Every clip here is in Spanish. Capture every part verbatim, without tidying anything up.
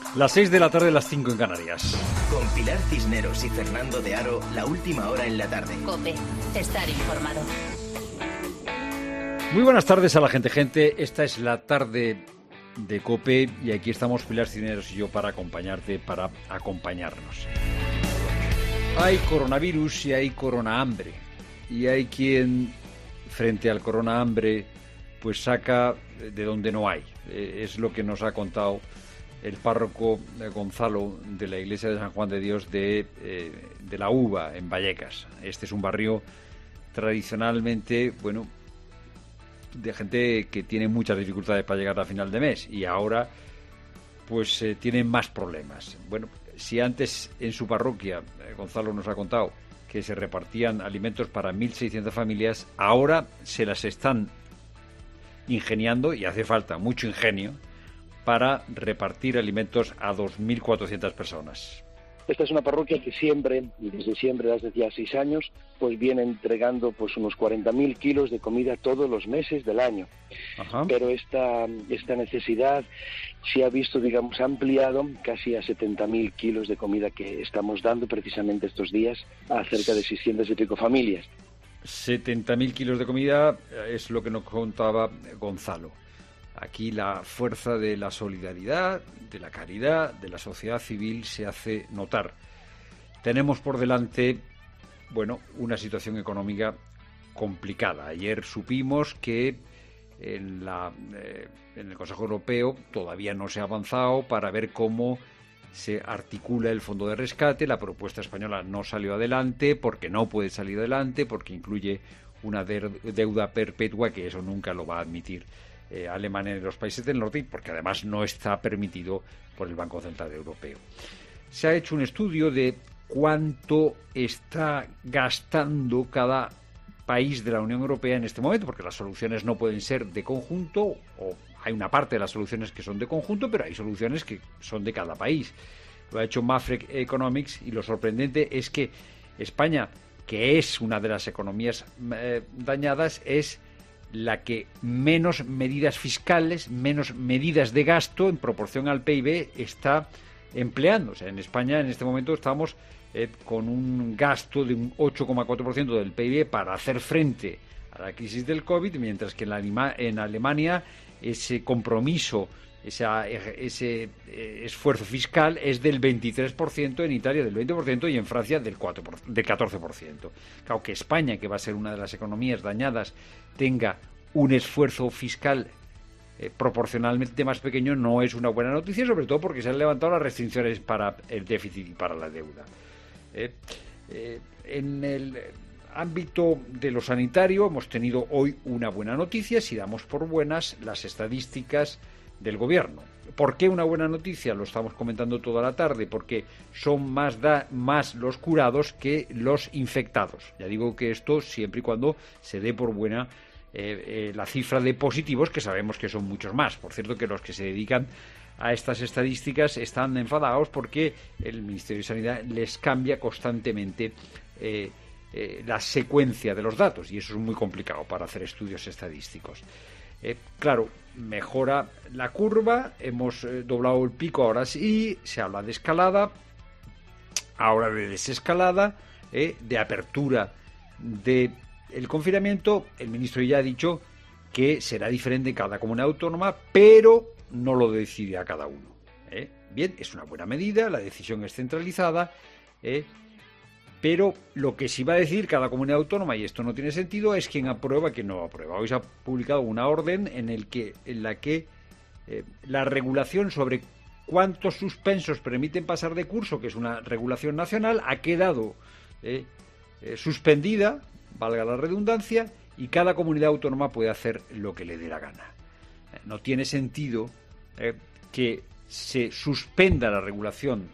Las seis de la tarde, las cinco en Canarias. Con Pilar Cisneros y Fernando de Aro, la última hora en la tarde. COPE, estar informado. Muy buenas tardes a la gente, gente. Esta es la tarde de COPE y aquí estamos Pilar Cisneros y yo para acompañarte, para acompañarnos. Hay coronavirus y hay corona hambre. Y hay quien, frente al corona hambre, pues saca de donde no hay. Es lo que nos ha contado el párroco Gonzalo de la iglesia de San Juan de Dios de, eh, de la Uva, en Vallecas. Este es un barrio tradicionalmente, bueno, de gente que tiene muchas dificultades para llegar a final de mes y ahora pues eh, tienen más problemas. Bueno, si antes en su parroquia, eh, Gonzalo nos ha contado que se repartían alimentos para mil seiscientas familias, ahora se las están ingeniando, y hace falta mucho ingenio, para repartir alimentos a dos mil cuatrocientas personas. Esta es una parroquia que siempre, y desde siempre, desde ya seis años, pues viene entregando pues unos cuarenta mil kilos de comida todos los meses del año. Ajá. Pero esta, esta necesidad se ha visto, digamos, ampliado casi a setenta mil kilos de comida que estamos dando precisamente estos días a cerca de seiscientas y pico familias. setenta mil kilos de comida es lo que nos contaba Gonzalo. Aquí la fuerza de la solidaridad, de la caridad, de la sociedad civil se hace notar. Tenemos por delante, bueno, una situación económica complicada. Ayer supimos que en, la, eh, en el Consejo Europeo todavía no se ha avanzado para ver cómo se articula el fondo de rescate. La propuesta española no salió adelante porque no puede salir adelante, porque incluye una deuda perpetua que eso nunca lo va a admitir Eh, Alemania y los países del norte, porque además no está permitido por el Banco Central Europeo. Se ha hecho un estudio de cuánto está gastando cada país de la Unión Europea en este momento, porque las soluciones no pueden ser de conjunto, o hay una parte de las soluciones que son de conjunto, pero hay soluciones que son de cada país. Lo ha hecho Mafre Economics y lo sorprendente es que España, que es una de las economías eh, dañadas, es la que menos medidas fiscales, menos medidas de gasto en proporción al P I B está empleando. O sea, en España en este momento estamos eh, con un gasto de un ocho coma cuatro por ciento del P I B para hacer frente a la crisis del COVID, mientras que en, la, en Alemania ese compromiso, esa, ese eh, esfuerzo fiscal es del veintitrés por ciento, en Italia del veinte por ciento y en Francia del, cuatro por ciento, del catorce por ciento. Claro que España, que va a ser una de las economías dañadas, tenga un esfuerzo fiscal eh, proporcionalmente más pequeño no es una buena noticia, sobre todo porque se han levantado las restricciones para el déficit y para la deuda. Eh, eh, en el ámbito de lo sanitario hemos tenido hoy una buena noticia, si damos por buenas las estadísticas del gobierno. ¿Por qué una buena noticia? Lo estamos comentando toda la tarde, porque son más, da, más los curados que los infectados. Ya digo que esto siempre y cuando se dé por buena eh, eh, la cifra de positivos, que sabemos que son muchos más. Por cierto, que los que se dedican a estas estadísticas están enfadados porque el Ministerio de Sanidad les cambia constantemente eh, eh, la secuencia de los datos, y eso es muy complicado para hacer estudios estadísticos. Eh, claro, mejora la curva, hemos eh, doblado el pico, ahora sí, se habla de escalada, ahora de desescalada, eh, de apertura del confinamiento. El ministro ya ha dicho que será diferente en cada comunidad autónoma, pero no lo decide a cada uno. Eh. Bien, es una buena medida, la decisión es centralizada, eh, pero lo que sí va a decir cada comunidad autónoma, y esto no tiene sentido, es quién aprueba y quién no aprueba. Hoy se ha publicado una orden en, el que, en la que eh, la regulación sobre cuántos suspensos permiten pasar de curso, que es una regulación nacional, ha quedado eh, eh, suspendida, valga la redundancia, y cada comunidad autónoma puede hacer lo que le dé la gana. Eh, no tiene sentido eh, que se suspenda la regulación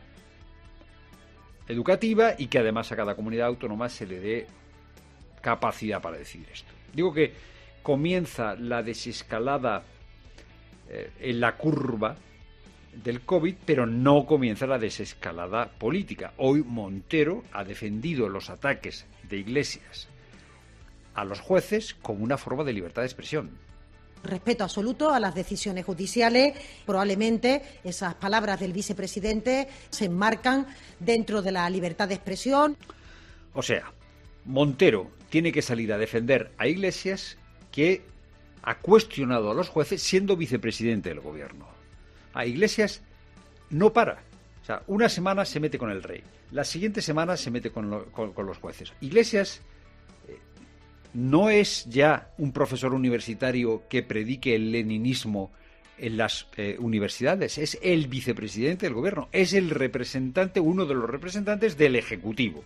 educativa y que además a cada comunidad autónoma se le dé capacidad para decidir esto. Digo que comienza la desescalada eh, en la curva del COVID, pero no comienza la desescalada política. Hoy Montero ha defendido los ataques de Iglesias a los jueces como una forma de libertad de expresión. Respeto absoluto a las decisiones judiciales. Probablemente esas palabras del vicepresidente se enmarcan dentro de la libertad de expresión. O sea, Montero tiene que salir a defender a Iglesias, que ha cuestionado a los jueces siendo vicepresidente del gobierno. A Iglesias no para. O sea, una semana se mete con el rey, la siguiente semana se mete con, lo, con, con los jueces. Iglesias eh, no es ya un profesor universitario que predique el leninismo en las eh, universidades, es el vicepresidente del gobierno, es el representante, uno de los representantes del Ejecutivo.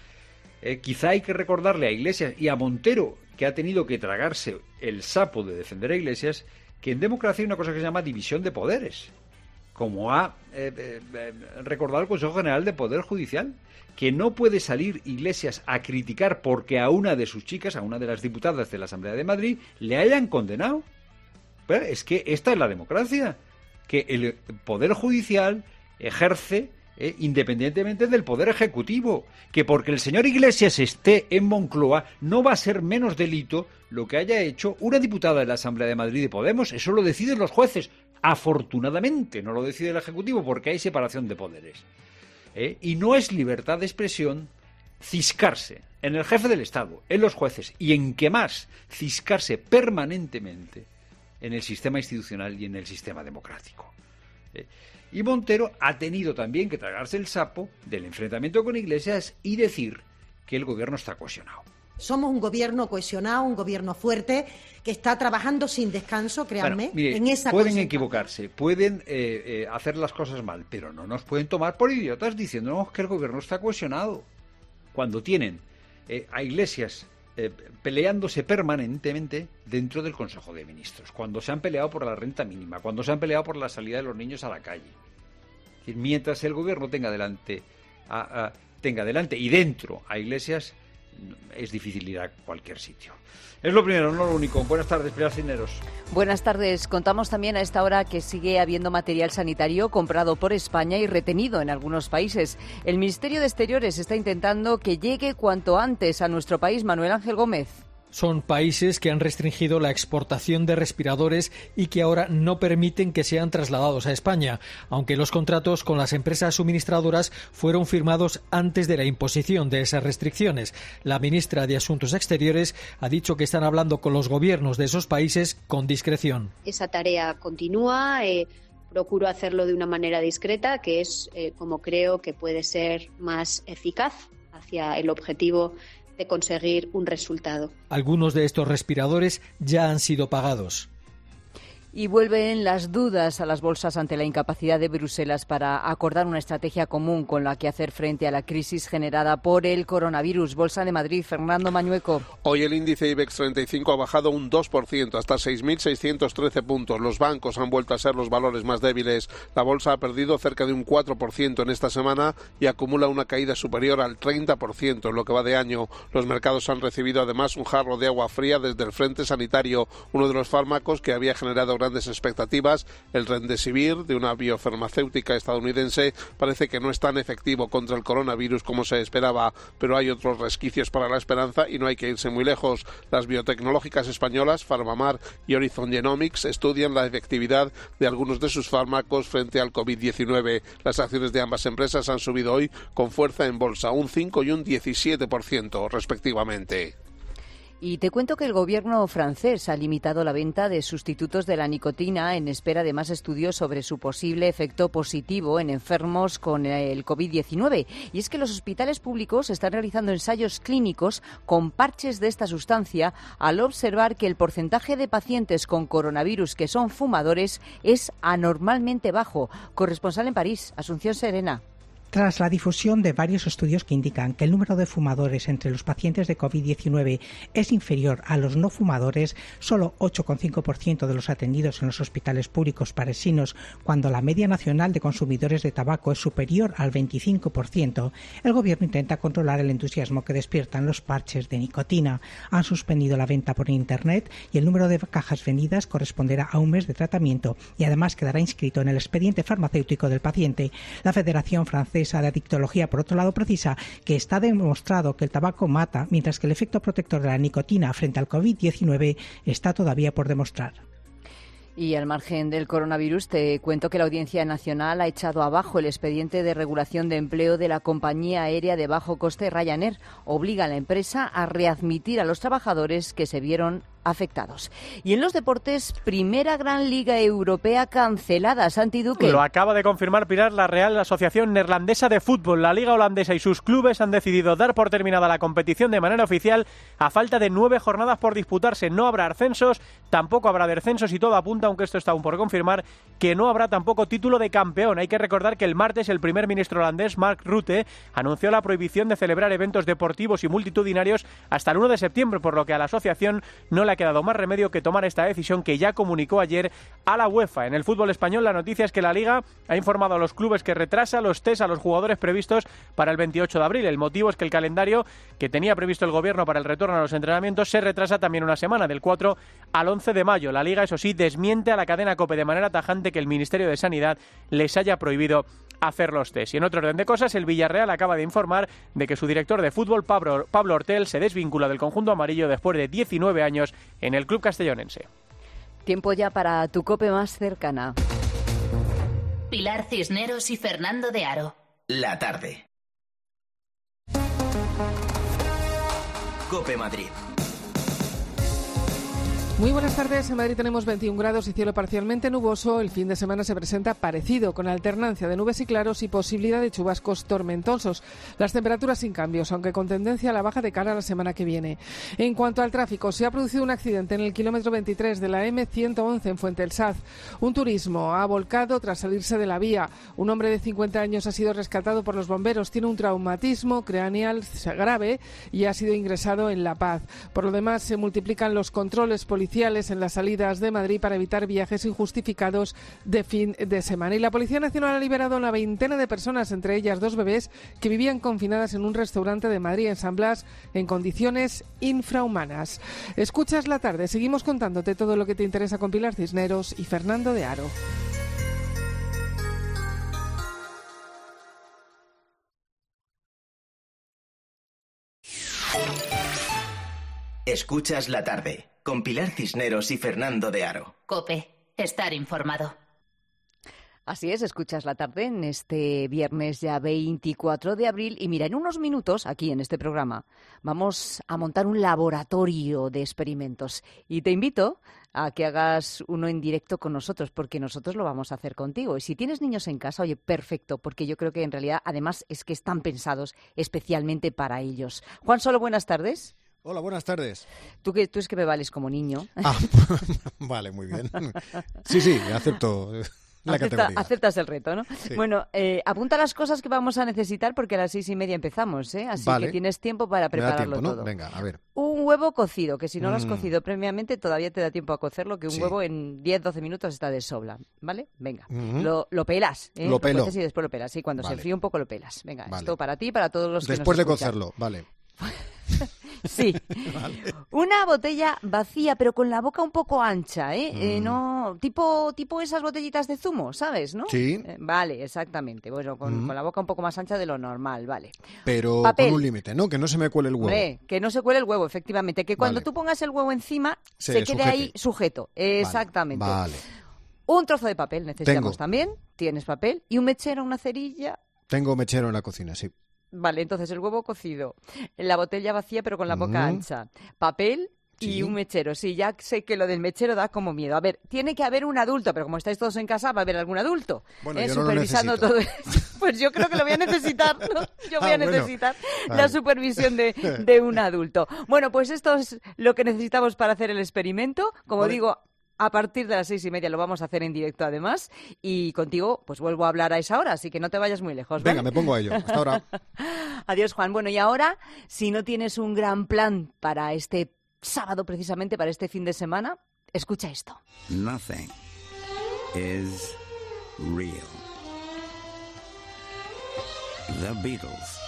Eh, quizá hay que recordarle a Iglesias y a Montero, que ha tenido que tragarse el sapo de defender a Iglesias, que en democracia hay una cosa que se llama división de poderes, como ha eh, eh, recordado el Consejo General de Poder Judicial, que no puede salir Iglesias a criticar porque a una de sus chicas, a una de las diputadas de la Asamblea de Madrid, le hayan condenado. Pero es que esta es la democracia, que el Poder Judicial ejerce Eh, independientemente del Poder Ejecutivo, que porque el señor Iglesias esté en Moncloa no va a ser menos delito lo que haya hecho una diputada de la Asamblea de Madrid de Podemos. Eso lo deciden los jueces. Afortunadamente no lo decide el Ejecutivo, porque hay separación de poderes. ¿Eh? Y no es libertad de expresión ciscarse en el jefe del Estado, en los jueces, y en qué más, ciscarse permanentemente en el sistema institucional y en el sistema democrático. ¿Eh? Y Montero ha tenido también que tragarse el sapo del enfrentamiento con Iglesias y decir que el gobierno está cohesionado. Somos un gobierno cohesionado, un gobierno fuerte, que está trabajando sin descanso, créanme, bueno, mire, en esa pueden equivocarse, pueden eh, eh, hacer las cosas mal, pero no nos pueden tomar por idiotas diciéndonos que el gobierno está cohesionado. Cuando tienen eh, a Iglesias eh, peleándose permanentemente dentro del Consejo de Ministros, cuando se han peleado por la renta mínima, cuando se han peleado por la salida de los niños a la calle. Es decir, mientras el gobierno tenga delante, a, a, tenga delante y dentro a Iglesias, es difícil ir a cualquier sitio. Es lo primero, no lo único. Buenas tardes, Pilar Cisneros. Buenas tardes. Contamos también a esta hora que sigue habiendo material sanitario comprado por España y retenido en algunos países. El Ministerio de Exteriores está intentando que llegue cuanto antes a nuestro país. Manuel Ángel Gómez. Son países que han restringido la exportación de respiradores y que ahora no permiten que sean trasladados a España, aunque los contratos con las empresas suministradoras fueron firmados antes de la imposición de esas restricciones. La ministra de Asuntos Exteriores ha dicho que están hablando con los gobiernos de esos países con discreción. Esa tarea continúa. Eh... Procuro hacerlo de una manera discreta, que es eh, como creo que puede ser más eficaz hacia el objetivo de conseguir un resultado. Algunos de estos respiradores ya han sido pagados. Y vuelven las dudas a las bolsas ante la incapacidad de Bruselas para acordar una estrategia común con la que hacer frente a la crisis generada por el coronavirus. Bolsa de Madrid, Fernando Mañueco. Hoy el índice IBEX treinta y cinco ha bajado un dos por ciento, hasta seis mil seiscientos trece puntos. Los bancos han vuelto a ser los valores más débiles. La bolsa ha perdido cerca de un cuatro por ciento en esta semana y acumula una caída superior al treinta por ciento en lo que va de año. Los mercados han recibido además un jarro de agua fría desde el frente sanitario, uno de los fármacos que había generado grandes expectativas. El Remdesivir, de una biofarmacéutica estadounidense, parece que no es tan efectivo contra el coronavirus como se esperaba, pero hay otros resquicios para la esperanza y no hay que irse muy lejos. Las biotecnológicas españolas, PharmaMar y Horizon Genomics, estudian la efectividad de algunos de sus fármacos frente al covid diecinueve. Las acciones de ambas empresas han subido hoy con fuerza en bolsa, un cinco y un diecisiete por ciento respectivamente. Y te cuento que el gobierno francés ha limitado la venta de sustitutos de la nicotina en espera de más estudios sobre su posible efecto positivo en enfermos con el covid diecinueve. Y es que los hospitales públicos están realizando ensayos clínicos con parches de esta sustancia al observar que el porcentaje de pacientes con coronavirus que son fumadores es anormalmente bajo. Corresponsal en París, Asunción Serena. Tras la difusión de varios estudios que indican que el número de fumadores entre los pacientes de covid diecinueve es inferior a los no fumadores, solo ocho coma cinco por ciento de los atendidos en los hospitales públicos parisinos, cuando la media nacional de consumidores de tabaco es superior al veinticinco por ciento, el gobierno intenta controlar el entusiasmo que despiertan los parches de nicotina. Han suspendido la venta por internet y el número de cajas vendidas corresponderá a un mes de tratamiento y además quedará inscrito en el expediente farmacéutico del paciente. La Federación Francesa de Adictología, por otro lado, precisa que está demostrado que el tabaco mata, mientras que el efecto protector de la nicotina frente al covid diecinueve está todavía por demostrar. Y al margen del coronavirus, te cuento que la Audiencia Nacional ha echado abajo el expediente de regulación de empleo de la compañía aérea de bajo coste Ryanair. Obliga a la empresa a readmitir a los trabajadores que se vieron afectados. Y en los deportes, primera gran liga europea cancelada. Santi Duque. Lo acaba de confirmar Pilar, la Real Asociación Neerlandesa de Fútbol. La liga holandesa y sus clubes han decidido dar por terminada la competición de manera oficial a falta de nueve jornadas por disputarse. No habrá ascensos, tampoco habrá descensos y todo apunta, aunque esto está aún por confirmar, que no habrá tampoco título de campeón. Hay que recordar que el martes el primer ministro holandés, Mark Rutte, anunció la prohibición de celebrar eventos deportivos y multitudinarios hasta el uno de septiembre, por lo que a la asociación no le ha quedado más remedio que tomar esta decisión que ya comunicó ayer a la UEFA. En el fútbol español, la noticia es que la Liga ha informado a los clubes que retrasa los test a los jugadores previstos para el veintiocho de abril. El motivo es que el calendario que tenía previsto el gobierno para el retorno a los entrenamientos se retrasa también una semana, del cuatro al once de mayo. La Liga, eso sí, desmiente a la cadena COPE de manera tajante que el Ministerio de Sanidad les haya prohibido hacer los test. Y en otro orden de cosas, el Villarreal acaba de informar de que su director de fútbol, Pablo, Pablo Hortel, se desvincula del conjunto amarillo después de diecinueve años en el club castellonense. Tiempo ya para tu COPE más cercana. Pilar Cisneros y Fernando de Aro. La tarde. COPE Madrid. Muy buenas tardes. En Madrid tenemos veintiún grados y cielo parcialmente nuboso. El fin de semana se presenta parecido, con alternancia de nubes y claros y posibilidad de chubascos tormentosos. Las temperaturas sin cambios, aunque con tendencia a la baja de cara a la semana que viene. En cuanto al tráfico, se ha producido un accidente en el kilómetro veintitrés de la eme ciento once en Fuente del Saz. Un turismo ha volcado tras salirse de la vía. Un hombre de cincuenta años ha sido rescatado por los bomberos. Tiene un traumatismo craneal grave y ha sido ingresado en La Paz. Por lo demás, se multiplican los controles policiales en las salidas de Madrid para evitar viajes injustificados de fin de semana. Y la Policía Nacional ha liberado a una veintena de personas, entre ellas dos bebés, que vivían confinadas en un restaurante de Madrid, en San Blas, en condiciones infrahumanas. Escuchas la tarde. Seguimos contándote todo lo que te interesa con Pilar Cisneros y Fernando de Aro. Escuchas la tarde con Pilar Cisneros y Fernando de Aro. COPE, estar informado. Así es, escuchas la tarde en este viernes ya veinticuatro de abril y mira, en unos minutos aquí en este programa vamos a montar un laboratorio de experimentos y te invito a que hagas uno en directo con nosotros porque nosotros lo vamos a hacer contigo. Y si tienes niños en casa, oye, perfecto, porque yo creo que en realidad además es que están pensados especialmente para ellos. Juan Solo, buenas tardes. Hola, buenas tardes. Tú que tú es que me vales como niño. Ah, vale, muy bien. Sí, sí, acepto la Acepta, categoría. Aceptas el reto, ¿no? Sí. Bueno, eh, apunta las cosas que vamos a necesitar porque a las seis y media empezamos, ¿eh? Así vale. que tienes tiempo para prepararlo tiempo, ¿no? todo. Venga, a ver. Un huevo cocido, que si no lo has Mm. cocido previamente todavía te da tiempo a cocerlo, que un Sí. huevo en diez doce minutos está de sobra, ¿vale? Venga, Ujú. lo, lo pelas, ¿eh? Lo pelo. cueces y después lo pelas, sí, cuando Vale. se enfríe un poco lo pelas. Venga, Vale. esto para ti y para todos los que Después nos de escuchan. cocerlo, vale. Sí. Vale. Una botella vacía, pero con la boca un poco ancha, ¿eh? Mm. Eh, no, tipo, tipo esas botellitas de zumo, ¿sabes? ¿No? Sí. Eh, vale, exactamente. Bueno, con, Mm. con la boca un poco más ancha de lo normal, vale. Pero Papel. con un límite, ¿no? Que no se me cuele el huevo. Hombre, que no se cuele el huevo, efectivamente. Que cuando Vale. tú pongas el huevo encima, Se se, quede sujete. ahí sujeto. Exactamente. Vale. Un trozo de papel necesitamos Tengo. también. Tienes papel. Y un mechero, una cerilla. Tengo mechero en la cocina, sí. Vale, entonces el huevo cocido, la botella vacía pero con la boca Mm. ancha, papel y Sí. un mechero. Sí, ya sé que lo del mechero da como miedo. A ver, tiene que haber un adulto, pero como estáis todos en casa, va a haber algún adulto. Bueno, ¿eh? yo no lo Supervisando necesito. todo esto. Pues yo creo que lo voy a necesitar, ¿no? Yo voy Ah, a bueno. necesitar Vale. la supervisión de, de un adulto. Bueno, pues esto es lo que necesitamos para hacer el experimento. Como Vale. digo, a partir de las seis y media lo vamos a hacer en directo además. Y contigo, pues vuelvo a hablar a esa hora, así que no te vayas muy lejos, ¿vale? Venga, me pongo a ello. Hasta ahora. Adiós, Juan. Bueno, y ahora, si no tienes un gran plan para este sábado, precisamente para este fin de semana, escucha esto. Nothing is real. The Beatles.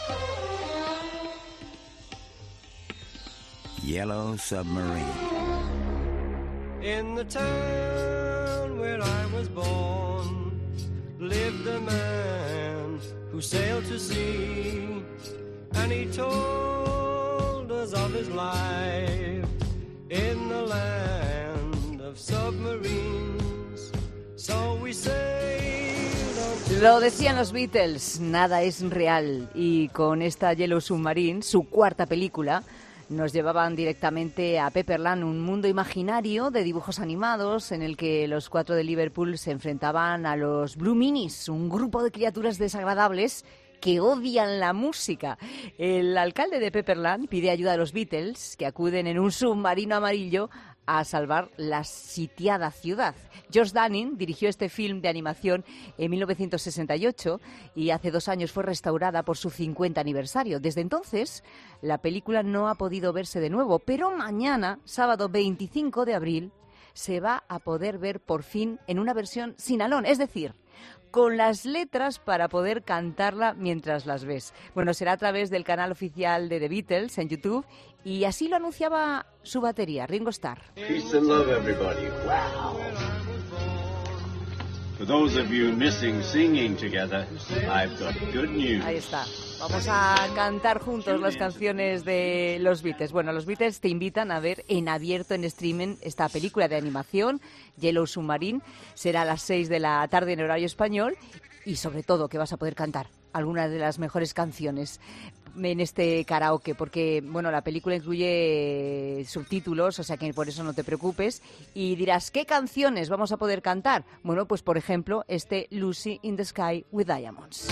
Yellow Submarine. In the town where I was born lived a man who sailed to sea, and he told us of his life in the land of submarines. Lo decían los Beatles, nada es real. Y con esta Yellow Submarine, su cuarta película, nos llevaban directamente a Pepperland, un mundo imaginario de dibujos animados en el que los cuatro de Liverpool se enfrentaban a los Blue Minis, un grupo de criaturas desagradables que odian la música. El alcalde de Pepperland pide ayuda a los Beatles, que acuden en un submarino amarillo a salvar la sitiada ciudad. Josh Dunning dirigió este film de animación en mil novecientos sesenta y ocho y hace dos años fue restaurada por su cincuenta aniversario. Desde entonces, la película no ha podido verse de nuevo, pero mañana, sábado veinticinco de abril, se va a poder ver por fin en una versión sin Alon, es decir, con las letras para poder cantarla mientras las ves. Bueno, será a través del canal oficial de The Beatles en YouTube y así lo anunciaba su batería, Ringo Starr. Peace and love, everybody. Wow. For those of you missing singing together, I've got good news. Ahí está. Vamos a cantar juntos las canciones de los Beatles. Bueno, los Beatles te invitan a ver en abierto en streaming esta película de animación, Yellow Submarine. Será a las seis de la tarde en horario español y sobre todo que vas a poder cantar algunas de las mejores canciones en este karaoke, porque bueno, la película incluye subtítulos, o sea que por eso no te preocupes. Y dirás, ¿qué canciones vamos a poder cantar? Bueno, pues por ejemplo, este Lucy in the Sky with Diamonds.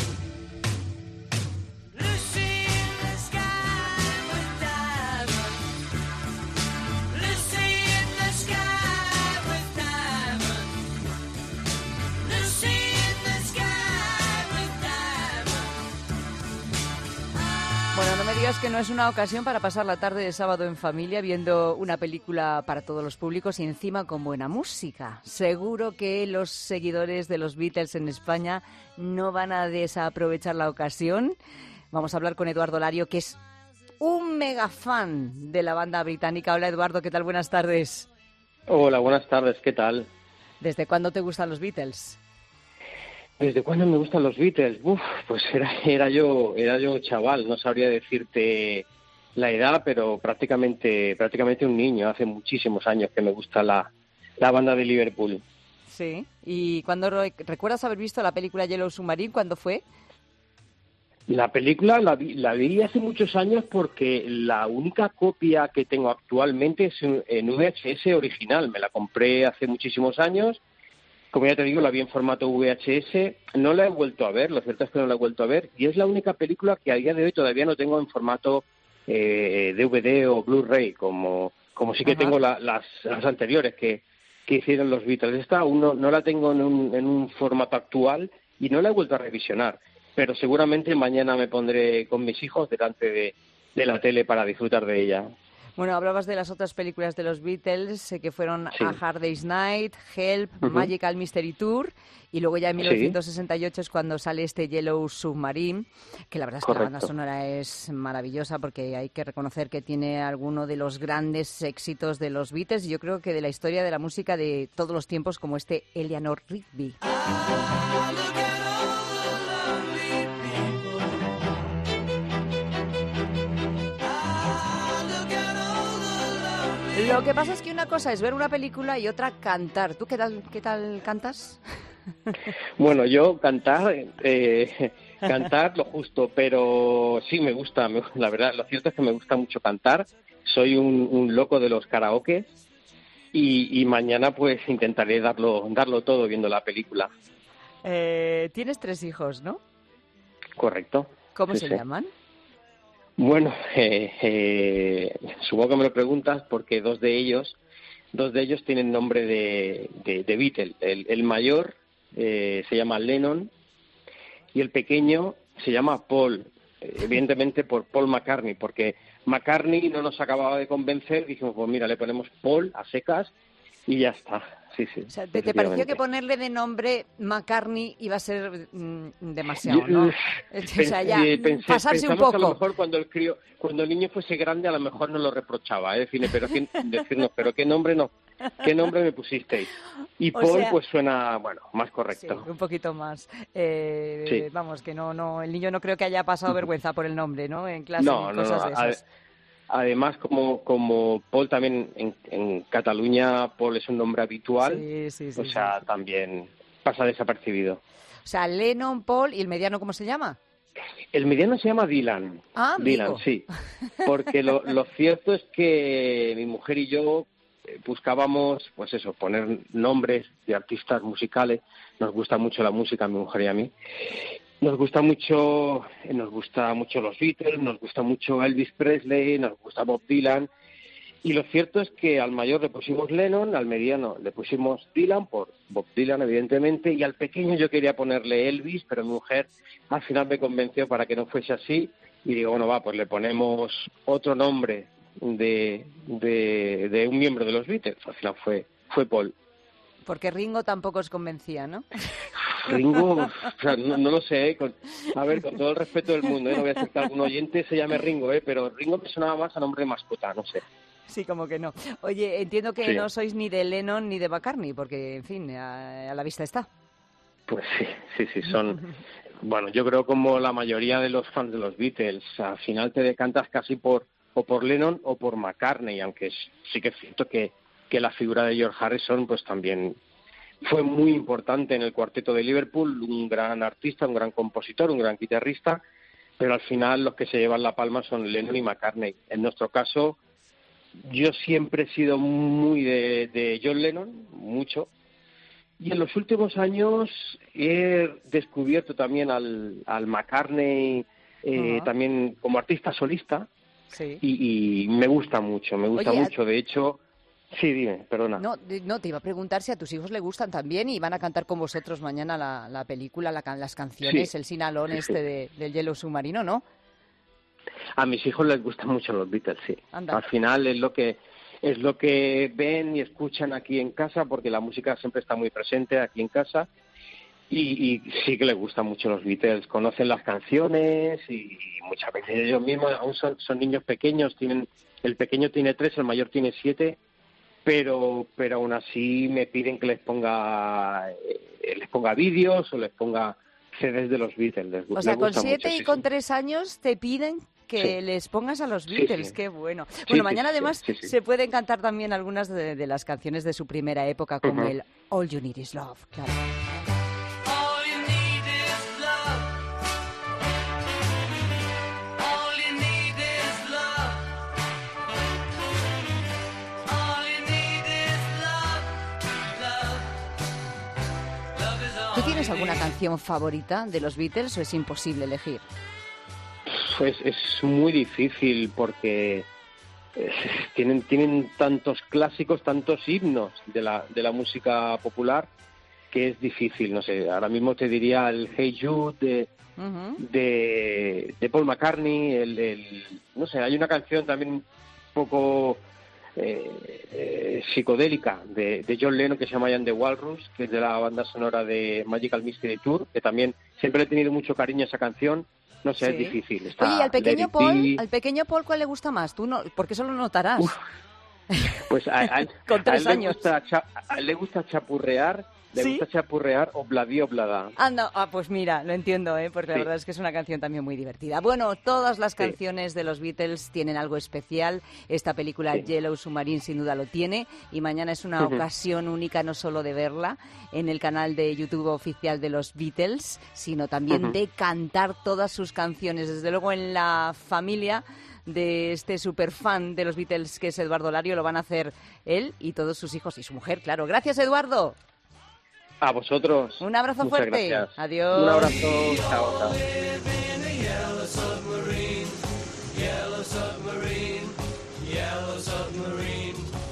Bueno, no me digas que no es una ocasión para pasar la tarde de sábado en familia viendo una película para todos los públicos y encima con buena música. Seguro que los seguidores de los Beatles en España no van a desaprovechar la ocasión. Vamos a hablar con Eduardo Lario, que es un mega fan de la banda británica. Hola Eduardo, ¿qué tal? Buenas tardes. Hola, buenas tardes, ¿qué tal? ¿Desde cuándo te gustan los Beatles? ¿Desde cuándo me gustan los Beatles? Uf, pues era, era yo era yo chaval, no sabría decirte la edad, pero prácticamente prácticamente un niño. Hace muchísimos años que me gusta la, la banda de Liverpool. Sí, ¿y cuándo recuerdas haber visto la película Yellow Submarine? ¿Cuándo fue? La película la vi, la vi hace muchos años porque la única copia que tengo actualmente es en V H S original. Me la compré hace muchísimos años. Como ya te digo, la vi en formato V H S, no la he vuelto a ver, lo cierto es que no la he vuelto a ver, y es la única película que a día de hoy todavía no tengo en formato eh, D V D o Blu-ray, como, como sí que Ajá. tengo la, las, las anteriores que, que hicieron los Beatles. Esta aún no, no la tengo en un, en un formato actual y no la he vuelto a revisionar, pero seguramente mañana me pondré con mis hijos delante de, de la tele para disfrutar de ella. Bueno, hablabas de las otras películas de los Beatles, eh, que fueron sí. A Hard Day's Night, Help, uh-huh. Magical Mystery Tour, y luego ya en mil novecientos sesenta y ocho sí. es cuando sale este Yellow Submarine, que la verdad es que Correcto. La banda sonora es maravillosa porque hay que reconocer que tiene alguno de los grandes éxitos de los Beatles, y yo creo que de la historia de la música de todos los tiempos, como este Eleanor Rigby. Ah, Lo que pasa es que una cosa es ver una película y otra cantar. ¿Tú qué tal, qué tal cantas? Bueno, yo cantar, eh, cantar lo justo, pero sí me gusta, me, la verdad, lo cierto es que me gusta mucho cantar. Soy un, un loco de los karaokes y, y mañana pues intentaré darlo, darlo todo viendo la película. Eh, tienes tres hijos, ¿no? Correcto. ¿Cómo sí, se sí. llaman? Bueno, eh, eh, supongo que me lo preguntas porque dos de ellos, dos de ellos tienen nombre de, de, de Beatle. El, el mayor eh, se llama Lennon y el pequeño se llama Paul, eh, evidentemente por Paul McCartney, porque McCartney no nos acababa de convencer. Dijimos, pues mira, le ponemos Paul a secas y ya está. Sí, sí. O sea, ¿te, ¿te pareció que ponerle de nombre McCartney iba a ser mm, demasiado, no? O sea, ya, pensé, pasarse un poco. A lo mejor cuando el crío, cuando el niño fuese grande, a lo mejor no lo reprochaba, ¿eh? Decirle, pero ¿qué, decirnos, pero qué nombre no, qué nombre me pusisteis. Y Paul, o sea, pues suena, bueno, más correcto. Sí, un poquito más. Eh, sí. Vamos, que no, no, el niño no creo que haya pasado vergüenza por el nombre, ¿no? En clase, no, y no, cosas no, de esas. A, Además, como como Paul también en, en Cataluña, Paul es un nombre habitual, sí, sí, sí, o sea, sí. también pasa desapercibido. O sea, Lennon, Paul, ¿y el mediano cómo se llama? El mediano se llama Dylan. Ah, Dylan, amigo. sí. Porque lo, lo cierto es que mi mujer y yo buscábamos, pues eso, poner nombres de artistas musicales. Nos gusta mucho la música, a mi mujer y a mí. Nos gusta mucho, nos gusta mucho los Beatles, nos gusta mucho Elvis Presley, nos gusta Bob Dylan. Y lo cierto es que al mayor le pusimos Lennon, al mediano le pusimos Dylan, por Bob Dylan evidentemente, y al pequeño yo quería ponerle Elvis, pero mi mujer al final me convenció para que no fuese así. Y digo, bueno, va, pues le ponemos otro nombre de, de, de un miembro de los Beatles. Al final fue, fue Paul. Porque Ringo tampoco os convencía, ¿no? Ringo, o sea, no, no lo sé, ¿eh? Con, a ver, con todo el respeto del mundo, ¿eh? No voy a hacer que algún oyente se llame Ringo, ¿eh? Pero Ringo me sonaba más a nombre de mascota, no sé. Sí, como que no. Oye, entiendo que Sí. no sois ni de Lennon ni de McCartney, porque, en fin, a, a la vista está. Pues sí, sí, sí, son... Bueno, yo creo como la mayoría de los fans de los Beatles, al final te decantas casi por o por Lennon o por McCartney, aunque es, sí que es cierto que, que la figura de George Harrison pues también fue muy importante en el cuarteto de Liverpool, un gran artista, un gran compositor, un gran guitarrista, pero al final los que se llevan la palma son Lennon y McCartney. En nuestro caso, yo siempre he sido muy de, de John Lennon, mucho, y en los últimos años he descubierto también al, al McCartney eh, Ajá. también como artista solista, Sí. y, y me gusta mucho, me gusta Oye, mucho. De hecho, sí, dime, perdona. No, de- no, te iba a preguntar si a tus hijos le gustan también y van a cantar con vosotros mañana la, la película, la can- las canciones, Sí. el sinalón Sí, este sí. de, del Yellow Submarino, ¿no? A mis hijos les gustan mucho los Beatles, sí. Anda. Al final es lo que es lo que ven y escuchan aquí en casa, porque la música siempre está muy presente aquí en casa. Y, y sí que les gustan mucho los Beatles, conocen las canciones y muchas veces ellos mismos, aún son, son niños pequeños, tienen el pequeño tiene tres, el mayor tiene siete, pero pero aún así me piden que les ponga eh, les ponga vídeos o les ponga C Ds de los Beatles. Les, O sea, les con gusta siete mucho, y sí, con sí. tres años te piden que Sí. les pongas a los Sí, Beatles, sí. qué bueno. Sí, Bueno, sí, mañana sí, además sí, sí. se pueden cantar también algunas de, de las canciones de su primera época, como Ujú. el All You Need Is Love, claro. All you need is love. All you need is love. All you need is love. Love. Love is all ¿Tú tienes you alguna need. canción favorita de los Beatles o es imposible elegir? Pues es muy difícil porque eh, tienen tienen tantos clásicos, tantos himnos de la de la música popular que es difícil. No sé, ahora mismo te diría el Hey Jude de Ujú. de, de Paul McCartney, el, el no sé, hay una canción también un poco eh, eh, psicodélica de, de John Lennon que se llama I Am the Walrus, que es de la banda sonora de Magical Mystery Tour, que también siempre he tenido mucho cariño a esa canción. No sé, Sí. es difícil. Está Oye, ¿y al Let pequeño It Paul, Be. al pequeño Paul cuál le gusta más? Tú no, porque eso lo notarás. Pues a, a él, Con a tres él le años. gusta cha- a él le gusta chapurrear, le ¿Sí? gusta chapurrear Obladi Oblada. Anda, ah, pues mira, lo entiendo, ¿eh? Porque la Sí. verdad es que es una canción también muy divertida. Bueno, todas las Sí. canciones de los Beatles tienen algo especial. Esta película Sí. Yellow Submarine sin duda lo tiene. Y mañana es una Ujú. ocasión única no solo de verla en el canal de YouTube oficial de los Beatles, sino también Ujú. de cantar todas sus canciones. Desde luego en la familia de este superfan de los Beatles que es Eduardo Lario lo van a hacer él y todos sus hijos y su mujer, claro. Gracias, Eduardo. A vosotros. Un abrazo Muchas fuerte. gracias. Adiós. Un abrazo. Chao, chao. Yellow submarine, yellow submarine, yellow submarine.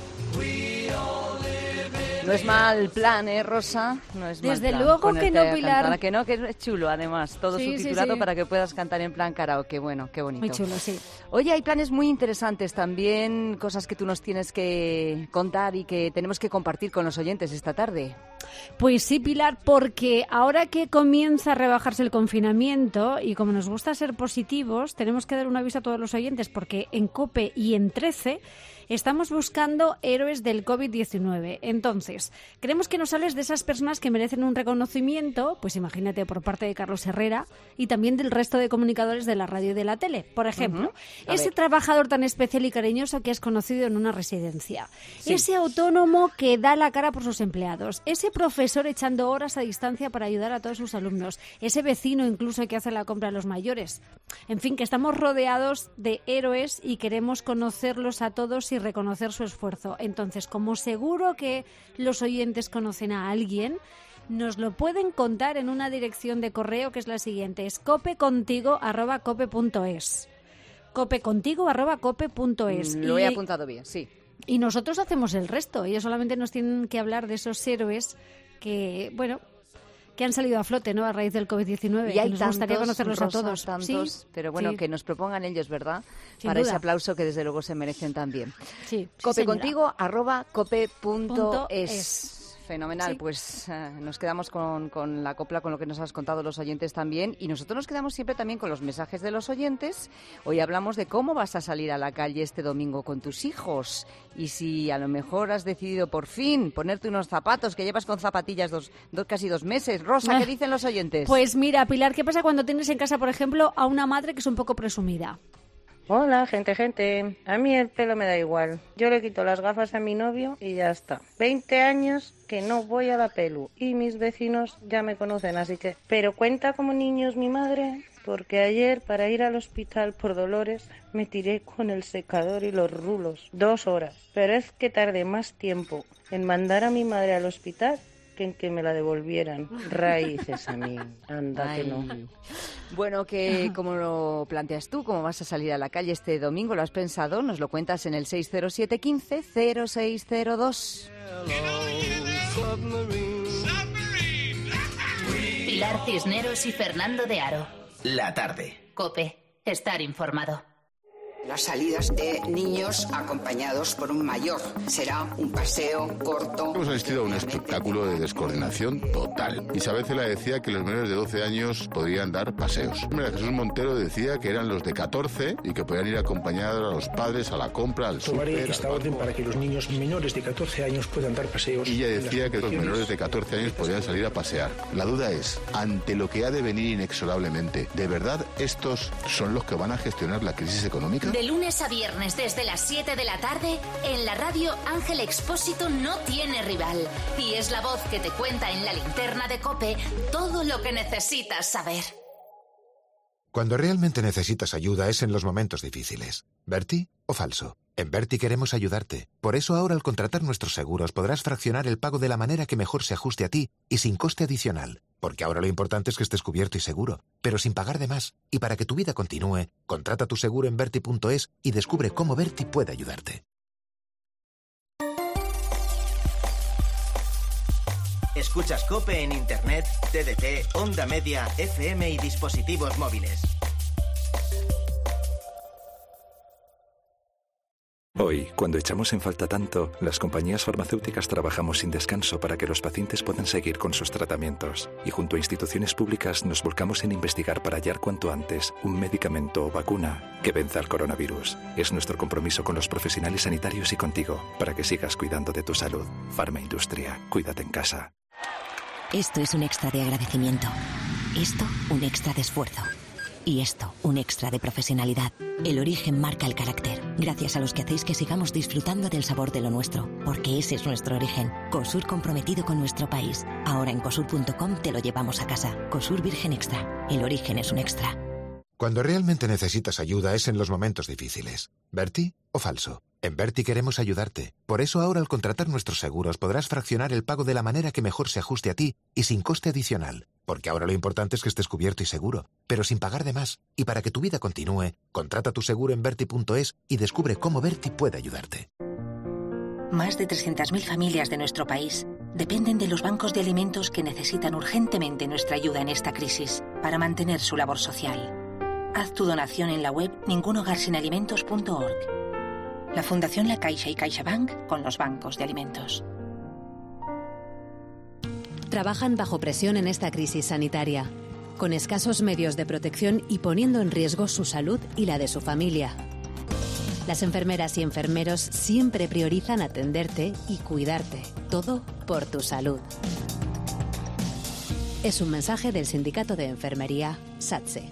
We all live in No es mal plan, ¿eh, Rosa? No es mal Desde plan luego ponerte que no, a Pilar. cantar. ¿A que no? Que es chulo, además. Todo Sí, sí, subtitulado sí. para que puedas cantar en plan karaoke. Bueno, qué bonito. Muy chulo, sí. Oye, hay planes muy interesantes también, cosas que tú nos tienes que contar y que tenemos que compartir con los oyentes esta tarde. Pues sí, Pilar, porque ahora que comienza a rebajarse el confinamiento y como nos gusta ser positivos, tenemos que dar un aviso a todos los oyentes porque en COPE y en trece estamos buscando héroes del covid diecinueve. Entonces, queremos que nos hables de esas personas que merecen un reconocimiento, pues imagínate por parte de Carlos Herrera y también del resto de comunicadores de la radio y de la tele. Por ejemplo, A ese ver. trabajador tan especial y cariñoso que es conocido en una residencia, Sí. ese autónomo que da la cara por sus empleados, ese profesor echando horas a distancia para ayudar a todos sus alumnos, ese vecino incluso que hace la compra a los mayores. En fin, que estamos rodeados de héroes y queremos conocerlos a todos y reconocer su esfuerzo. Entonces, como seguro que los oyentes conocen a alguien, nos lo pueden contar en una dirección de correo que es la siguiente, es copecontigo arroba cope punto es. copecontigo arroba cope punto es. Lo he apuntado bien, sí. Y nosotros hacemos el resto. Ellos solamente nos tienen que hablar de esos héroes que, bueno, que han salido a flote, ¿no?, a raíz del covid diecinueve. Y hay que nos tantos, gustaría conocerlos Rosa, a todos. Tantos, sí, pero bueno, sí. que nos propongan ellos, ¿verdad? Sin Para duda. ese aplauso que desde luego se merecen también. Sí, copecontigo arroba cope punto es. es. Fenomenal, Sí. pues eh, nos quedamos con, con la copla, con lo que nos has contado los oyentes también, y nosotros nos quedamos siempre también con los mensajes de los oyentes. Hoy hablamos de cómo vas a salir a la calle este domingo con tus hijos, y si a lo mejor has decidido por fin ponerte unos zapatos que llevas con zapatillas dos, dos casi dos meses. Rosa, ¿qué Ah. dicen los oyentes? Pues mira, Pilar, ¿qué pasa cuando tienes en casa, por ejemplo, a una madre que es un poco presumida? Hola, gente, gente. A mí el pelo me da igual. Yo le quito las gafas a mi novio y ya está. veinte años que no voy a la pelu y mis vecinos ya me conocen, así que... Pero cuenta como niños mi madre, porque ayer para ir al hospital por dolores me tiré con el secador y los rulos. Dos horas. Pero es que tardé más tiempo en mandar a mi madre al hospital que en que me la devolvieran. Raíces a mí. Anda Ay. que no. Bueno, que ¿cómo lo planteas tú? ¿Cómo vas a salir a la calle este domingo? ¿Lo has pensado? Nos lo cuentas en el seis cero siete uno cinco cero seis cero dos. Pilar Cisneros y Fernando de Aro. La tarde. COPE. Estar informado. Las salidas de niños acompañados por un mayor. Será un paseo corto. Hemos asistido a un espectáculo de descoordinación total. Isabel Cela decía que los menores de doce años podían dar paseos. María Jesús Montero decía que eran los de catorce y que podían ir acompañados a los padres a la compra, al Tomaré súper. esta orden para que los niños menores de catorce años puedan dar paseos. Y ella decía en las que los condiciones- menores de catorce años podían salir a pasear. La duda es, ante lo que ha de venir inexorablemente, ¿de verdad estos son los que van a gestionar la crisis económica? De lunes a viernes desde las siete de la tarde, en la radio Ángel Expósito no tiene rival. Y es la voz que te cuenta en la linterna de COPE todo lo que necesitas saber. Cuando realmente necesitas ayuda es en los momentos difíciles. ¿Berti o falso? En Berti queremos ayudarte. Por eso ahora al contratar nuestros seguros podrás fraccionar el pago de la manera que mejor se ajuste a ti y sin coste adicional. Porque ahora lo importante es que estés cubierto y seguro, pero sin pagar de más. Y para que tu vida continúe, contrata tu seguro en Berti punto es y descubre cómo Berti puede ayudarte. Escuchas COPE en Internet, T D T, Onda Media, F M y dispositivos móviles. Hoy, cuando echamos en falta tanto, las compañías farmacéuticas trabajamos sin descanso para que los pacientes puedan seguir con sus tratamientos. Y junto a instituciones públicas nos volcamos en investigar para hallar cuanto antes un medicamento o vacuna que venza al coronavirus. Es nuestro compromiso con los profesionales sanitarios y contigo, para que sigas cuidando de tu salud. Farma Industria, cuídate en casa. Esto es un extra de agradecimiento. Esto, un extra de esfuerzo. Y esto, un extra de profesionalidad. El origen marca el carácter, gracias a los que hacéis que sigamos disfrutando del sabor de lo nuestro, porque ese es nuestro origen. Cosur comprometido con nuestro país. Ahora en cosur punto com te lo llevamos a casa. Cosur Virgen Extra. El origen es un extra. Cuando realmente necesitas ayuda es en los momentos difíciles. ¿Berti o falso? En Berti queremos ayudarte. Por eso ahora al contratar nuestros seguros podrás fraccionar el pago de la manera que mejor se ajuste a ti y sin coste adicional. Porque ahora lo importante es que estés cubierto y seguro, pero sin pagar de más. Y para que tu vida continúe, contrata tu seguro en Berti punto es y descubre cómo Berti puede ayudarte. Más de trescientas mil familias de nuestro país dependen de los bancos de alimentos que necesitan urgentemente nuestra ayuda en esta crisis para mantener su labor social. Haz tu donación en la web ningunhogarsinalimentos punto org. La Fundación La Caixa y CaixaBank con los bancos de alimentos. Trabajan bajo presión en esta crisis sanitaria, con escasos medios de protección y poniendo en riesgo su salud y la de su familia. Las enfermeras y enfermeros siempre priorizan atenderte y cuidarte, todo por tu salud. Es un mensaje del Sindicato de Enfermería, SATSE.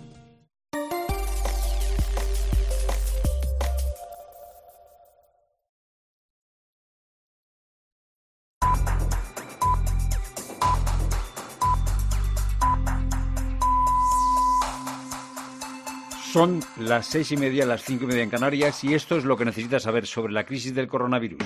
Son las seis y media, las cinco y media en Canarias, y esto es lo que necesitas saber sobre la crisis del coronavirus.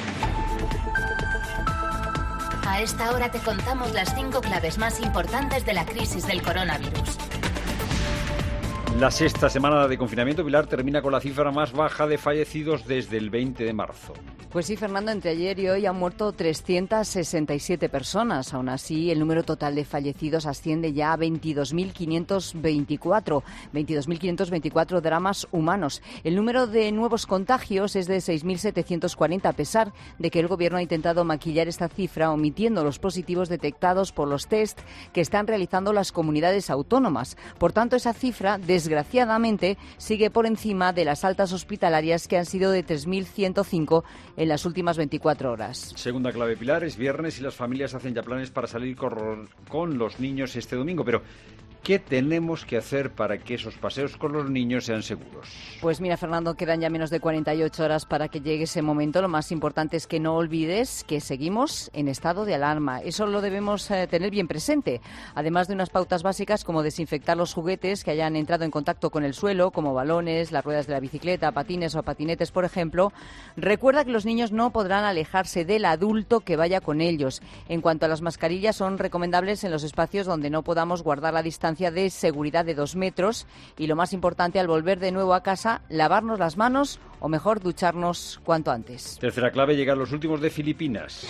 A esta hora te contamos las cinco claves más importantes de la crisis del coronavirus. La sexta semana de confinamiento, Pilar, termina con la cifra más baja de fallecidos desde el veinte de marzo. Pues sí, Fernando, entre ayer y hoy han muerto trescientas sesenta y siete personas. Aún así, el número total de fallecidos asciende ya a veintidós mil quinientos veinticuatro. veintidós mil quinientos veinticuatro dramas humanos. El número de nuevos contagios es de seis mil setecientos cuarenta, a pesar de que el Gobierno ha intentado maquillar esta cifra omitiendo los positivos detectados por los test que están realizando las comunidades autónomas. Por tanto, esa cifra, desgraciadamente, sigue por encima de las altas hospitalarias, que han sido de tres mil ciento cinco en las últimas veinticuatro horas. Segunda clave, Pilar, es viernes y las familias hacen ya planes para salir con, con los niños este domingo, pero ¿qué tenemos que hacer para que esos paseos con los niños sean seguros? Pues mira, Fernando, quedan ya menos de cuarenta y ocho horas para que llegue ese momento. Lo más importante es que no olvides que seguimos en estado de alarma. Eso lo debemos eh, tener bien presente. Además de unas pautas básicas como desinfectar los juguetes que hayan entrado en contacto con el suelo, como balones, las ruedas de la bicicleta, patines o patinetes, por ejemplo. Recuerda que los niños no podrán alejarse del adulto que vaya con ellos. En cuanto a las mascarillas, son recomendables en los espacios donde no podamos guardar la distancia de seguridad de dos metros, y lo más importante, al volver de nuevo a casa, lavarnos las manos o mejor ducharnos cuanto antes. Tercera clave, llegar los últimos de Filipinas.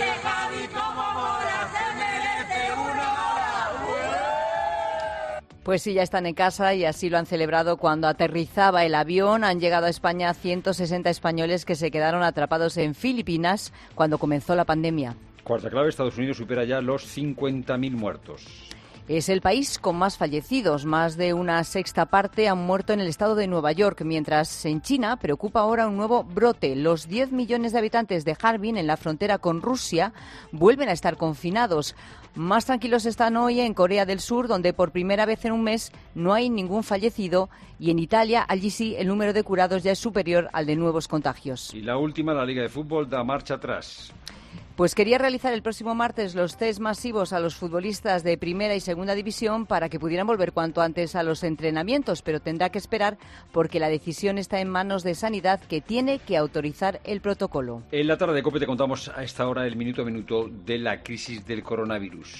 Pues sí, ya están en casa y así lo han celebrado cuando aterrizaba el avión. Han llegado a España ciento sesenta españoles que se quedaron atrapados en Filipinas cuando comenzó la pandemia. Cuarta clave, Estados Unidos supera ya los cincuenta mil muertos. Es el país con más fallecidos. Más de una sexta parte han muerto en el estado de Nueva York, mientras en China preocupa ahora un nuevo brote. Los diez millones de habitantes de Harbin, en la frontera con Rusia, vuelven a estar confinados. Más tranquilos están hoy en Corea del Sur, donde por primera vez en un mes no hay ningún fallecido, y en Italia, allí sí, el número de curados ya es superior al de nuevos contagios. Y la última, la Liga de Fútbol da marcha atrás. Pues quería realizar el próximo martes los test masivos a los futbolistas de Primera y Segunda División para que pudieran volver cuanto antes a los entrenamientos, pero tendrá que esperar porque la decisión está en manos de Sanidad, que tiene que autorizar el protocolo. En la tarde de COPE te contamos a esta hora el minuto a minuto de la crisis del coronavirus.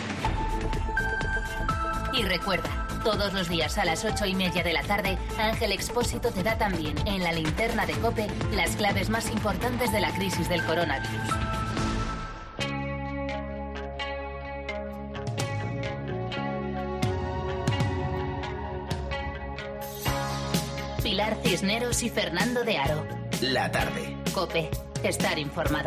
Y recuerda, todos los días a las ocho y media de la tarde, Ángel Expósito te da también en la linterna de COPE las claves más importantes de la crisis del coronavirus. Pilar Cisneros y Fernando de Aro. La tarde. COPE. Estar informado.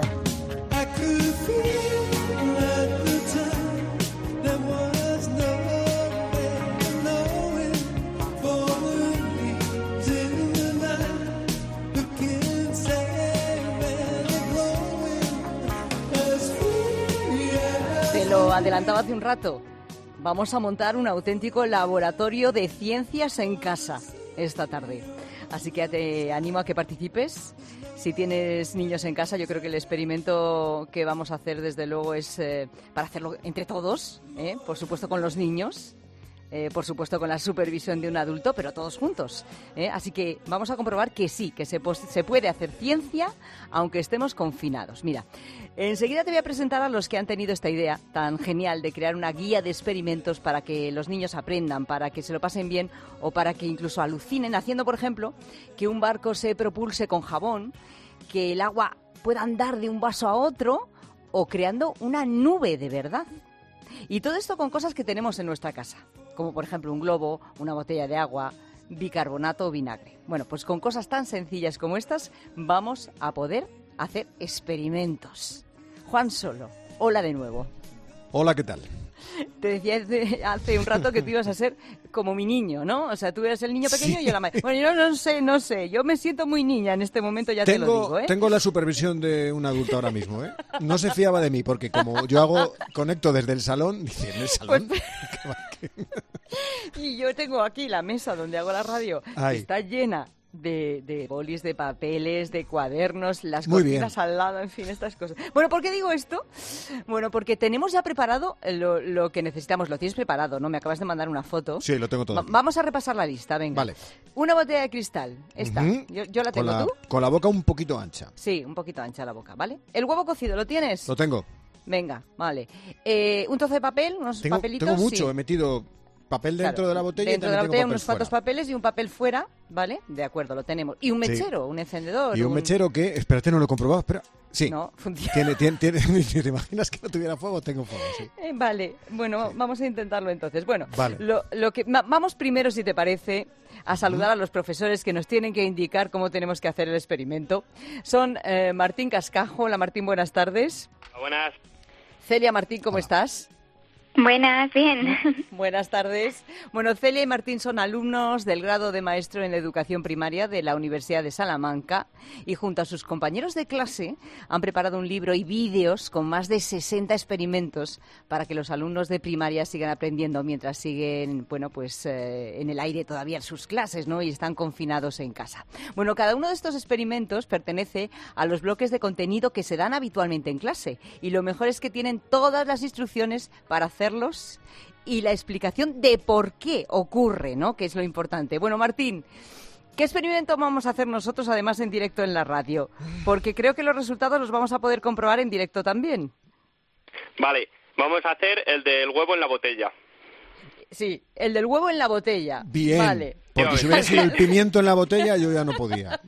Te lo adelantaba hace un rato. Vamos a montar un auténtico laboratorio de ciencias en casa esta tarde. Así que te animo a que participes. Si tienes niños en casa, yo creo que el experimento que vamos a hacer, desde luego, es eh, para hacerlo entre todos, ¿eh? Por supuesto con los niños, eh, por supuesto con la supervisión de un adulto, pero todos juntos, ¿eh? Así que vamos a comprobar que sí, que se, se puede hacer ciencia aunque estemos confinados. Mira, enseguida te voy a presentar a los que han tenido esta idea tan genial de crear una guía de experimentos para que los niños aprendan, para que se lo pasen bien o para que incluso alucinen, haciendo, por ejemplo, que un barco se propulse con jabón, que el agua pueda andar de un vaso a otro o creando una nube de verdad. Y todo esto con cosas que tenemos en nuestra casa, como por ejemplo un globo, una botella de agua, bicarbonato o vinagre. Bueno, pues con cosas tan sencillas como estas vamos a poder hacer experimentos. Juan Solo, hola de nuevo. Hola, ¿qué tal? Te decía hace un rato que tú ibas a ser como mi niño, ¿no? O sea, tú eres el niño pequeño sí. y yo la madre. Bueno, yo no sé, no sé. Yo me siento muy niña en este momento, ya tengo, te lo digo, ¿eh? Tengo la supervisión de un adulto ahora mismo, ¿eh? No se fiaba de mí, porque como yo hago, conecto desde el salón, dice, ¿en el salón? Pues... Y yo tengo aquí la mesa donde hago la radio, que está llena de, de bolis, de papeles, de cuadernos, las Muy cortinas bien. al lado, en fin, estas cosas. Bueno, ¿por qué digo esto? Bueno, porque tenemos ya preparado lo, lo que necesitamos. Lo tienes preparado, ¿no? Me acabas de mandar una foto. Sí, lo tengo todo. Va- vamos a repasar la lista, venga. Vale. Una botella de cristal, esta. Ujú. yo, yo la Con tengo, la, ¿tú? con la boca un poquito ancha. Sí, un poquito ancha la boca, ¿vale? El huevo cocido, ¿lo tienes? Lo tengo. Venga, vale. Eh, un trozo de papel, unos Tengo, papelitos. tengo mucho. sí. He metido papel dentro Claro, de la botella dentro y de la también botella tengo unos papel cuantos fuera. papeles y un papel fuera, ¿vale? De acuerdo, lo tenemos. Y un Sí. mechero, un encendedor. Y un mechero que, espérate, no lo he comprobado, espera. Sí. No, funciona. Tiene, tiene, tiene, ¿te imaginas que no tuviera fuego? Tengo fuego, sí. Eh, vale, bueno, vamos a intentarlo entonces. Bueno, Vale. lo, lo que ma- vamos primero, si te parece, a saludar a los profesores que nos tienen que indicar cómo tenemos que hacer el experimento. Son eh, Martín Cascajo. Hola Martín, buenas tardes. Buenas. Celia Martín, ¿cómo estás? Buenas, bien. Buenas tardes. Bueno, Celia y Martín son alumnos del grado de maestro en educación primaria de la Universidad de Salamanca y junto a sus compañeros de clase han preparado un libro y vídeos con más de sesenta experimentos para que los alumnos de primaria sigan aprendiendo mientras siguen, bueno, pues eh, en el aire todavía sus clases, ¿no? Y están confinados en casa. Bueno, cada uno de estos experimentos pertenece a los bloques de contenido que se dan habitualmente en clase y lo mejor es que tienen todas las instrucciones para hacer y la explicación de por qué ocurre, ¿no? Que es lo importante. Bueno, Martín, ¿qué experimento vamos a hacer nosotros, además, en directo en la radio? Porque creo que los resultados los vamos a poder comprobar en directo también. Vale, vamos a hacer el del huevo en la botella. Sí, el del huevo en la botella. Bien. Vale. Porque si hubiera sido el pimiento en la botella, yo ya no podía.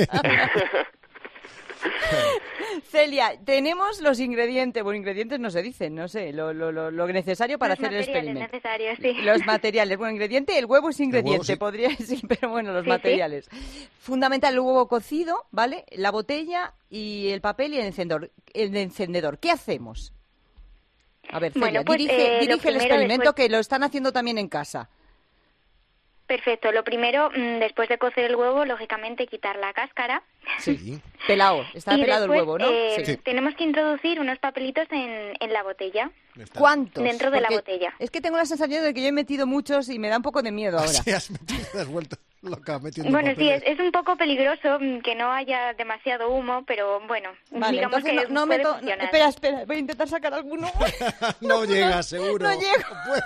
Celia, tenemos los ingredientes, bueno, ingredientes no se dicen, no sé, lo, lo, lo, lo necesario para Los hacer el materiales experimento. necesarios, sí. Los materiales, bueno, ingrediente, el huevo es ingrediente, huevo, sí. podría decir, pero bueno, los Sí, sí. materiales. Fundamental, el huevo cocido, ¿vale? La botella y el papel y el encendedor. El encendedor. ¿Qué hacemos? A ver, Celia, Bueno, pues, dirige, eh, lo dirige el primero, experimento después- que lo están haciendo también en casa. Perfecto. Lo primero, mm, después de cocer el huevo, lógicamente quitar la cáscara. Sí. Pelado, está y pelado después, el huevo, ¿no? eh, Sí. Tenemos que introducir unos papelitos en, en la botella. ¿Cuántos? Dentro de la Porque botella. Es que tengo la sensación de que yo he metido muchos y me da un poco de miedo ahora. Sí, has metido, te has vuelto loca metiendo Bueno, sí, papeles. es, es un poco peligroso mm, que no haya demasiado humo, pero bueno, Vale, digamos entonces que no, no puede meto... no, funcionar. espera, espera, voy a intentar sacar alguno. No llega, seguro. No llego.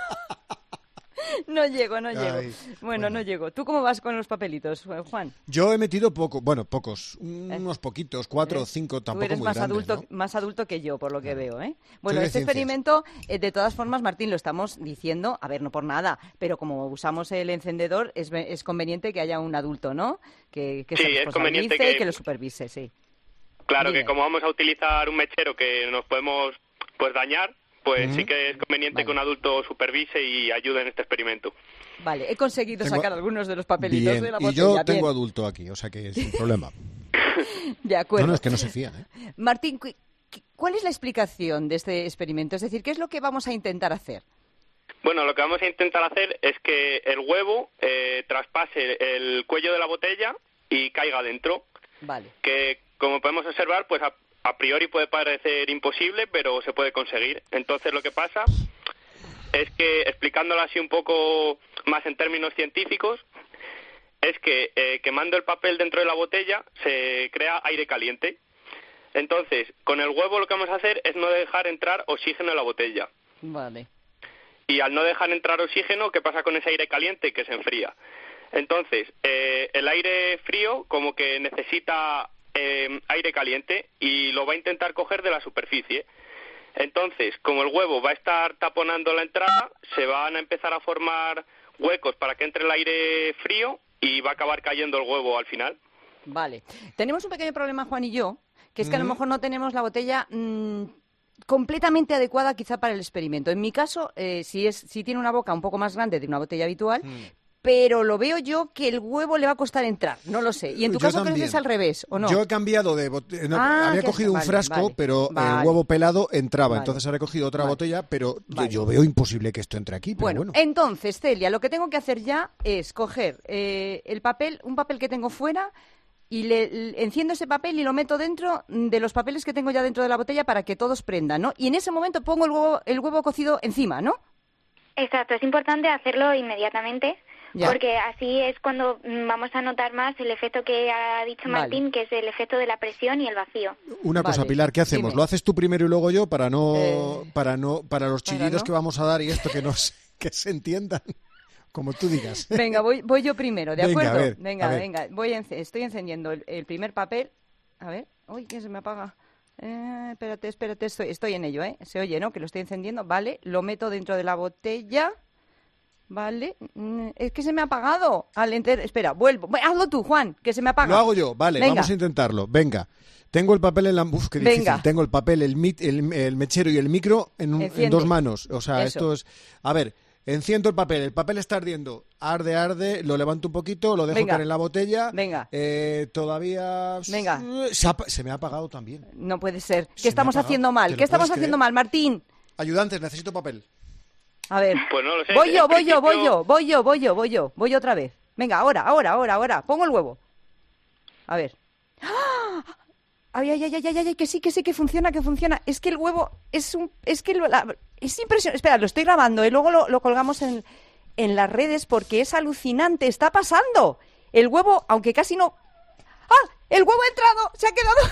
No llego, no llego. Ay, bueno, no llego. ¿Tú cómo vas con los papelitos, Juan? Yo he metido poco, bueno, pocos, unos poquitos, cuatro o Eres- cinco, Tú tampoco eres muy más grandes, adulto, ¿no? más adulto que yo, por lo que veo, ¿eh? Bueno, de este ciencias. experimento, eh, de todas formas, Martín, lo estamos diciendo, a ver, no por nada, pero como usamos el encendedor, es, ve- es conveniente que haya un adulto, ¿no? Que, que Sí, se es responsabilice conveniente que- y que lo supervise, sí. Claro Dime. que como vamos a utilizar un mechero que nos podemos pues dañar, pues Ujú. sí que es conveniente que un adulto supervise y ayude en este experimento. Vale, he conseguido Tengo- sacar algunos de los papelitos Bien, de la y botella. yo tengo bien. adulto aquí, o sea que sin problema. De acuerdo. No, no, es que no se fía, ¿eh? Martín, cu- cu- ¿cuál es la explicación de este experimento? Es decir, ¿qué es lo que vamos a intentar hacer? Bueno, lo que vamos a intentar hacer es que el huevo eh, traspase el cuello de la botella y caiga dentro. Vale. Que, como podemos observar, pues a, a priori puede parecer imposible, pero se puede conseguir. Entonces, lo que pasa es que, explicándolo así un poco más en términos científicos, es que eh, quemando el papel dentro de la botella se crea aire caliente. Entonces, con el huevo lo que vamos a hacer es no dejar entrar oxígeno en la botella. Vale. Y al no dejar entrar oxígeno, ¿qué pasa con ese aire caliente? Que se enfría. Entonces, eh, el aire frío como que necesita eh, aire caliente y lo va a intentar coger de la superficie. Entonces, como el huevo va a estar taponando la entrada, se van a empezar a formar huecos para que entre el aire frío y va a acabar cayendo el huevo al final. Vale. Tenemos un pequeño problema, Juan y yo, que es que a lo Ujú. mejor no tenemos la botella mm, completamente adecuada quizá para el experimento. En mi caso, eh, si, es, si tiene una boca un poco más grande de una botella habitual, pero lo veo yo que el huevo le va a costar entrar, no lo sé. Y en tu Yo caso creo que también. es al revés, ¿o no? Yo he cambiado de botella. Ah, había que- cogido un vale, frasco, vale, pero vale. el huevo pelado entraba. Vale. Entonces ahora he cogido otra Vale. botella, pero yo- Vale. yo veo imposible que esto entre aquí. Pero Bueno, bueno, entonces, Celia, lo que tengo que hacer ya es coger eh, el papel, un papel que tengo fuera, y le, le- enciendo ese papel y lo meto dentro de los papeles que tengo ya dentro de la botella para que todos prendan, ¿no? Y en ese momento pongo el huevo, el huevo cocido encima, ¿no? Exacto, es importante hacerlo inmediatamente Ya. Porque así es cuando mm, vamos a notar más el efecto que ha dicho Vale. Martín, que es el efecto de la presión y el vacío. Una cosa, Vale, Pilar, ¿qué hacemos? dime. ¿Lo haces tú primero y luego yo para no, Eh, para no, para los para chillidos no. que vamos a dar y esto que no se- que se entiendan? Como tú digas. Venga, voy, voy yo primero, ¿de Venga, acuerdo? a ver, venga, a ver. venga. Voy a ence- estoy encendiendo el, el primer papel. A ver. Uy, que se me apaga. Eh, espérate, espérate, estoy, estoy en ello, ¿eh? Se oye, ¿no? Que lo estoy encendiendo. Vale, lo meto dentro de la botella. Vale. Mm, Es que se me ha apagado. Al enter... Espera, vuelvo. Bueno, hazlo tú, Juan, que se me apaga. Lo hago yo, vale, Venga. vamos a intentarlo. Venga. Tengo el papel en la... Uf, qué difícil. Venga. Tengo el papel, el, mit- el, el mechero y el micro en, un- en Enciende. dos manos. O sea, Eso. esto es... A ver, enciendo el papel. El papel está ardiendo. Arde, arde. Lo levanto un poquito, lo dejo Venga. caer en la botella. Venga. Eh, todavía... Venga. Se, ha- se me ha apagado también. No puede ser. Se ¿Qué me estamos ha apagado. haciendo ¿Te mal? lo ¿Qué estamos puedes haciendo creer? mal, Martín? Ayudantes, necesito papel. A ver. Pues no lo sé. Voy yo, En voy yo, voy principio- yo, voy yo, voy yo, voy yo, voy otra vez. Venga, ahora, ahora, ahora, ahora. Pongo el huevo. A ver. ¡Ah! Ay, ay, ay, ay, ay, ay, que sí, que sí, que funciona, que funciona. Es que el huevo es un... Es que lo- la- es impresionante. Espera, lo estoy grabando y luego lo, lo colgamos en, en las redes porque es alucinante. Está pasando. El huevo, aunque casi no... ¡Ah! El huevo ha entrado. Se ha quedado...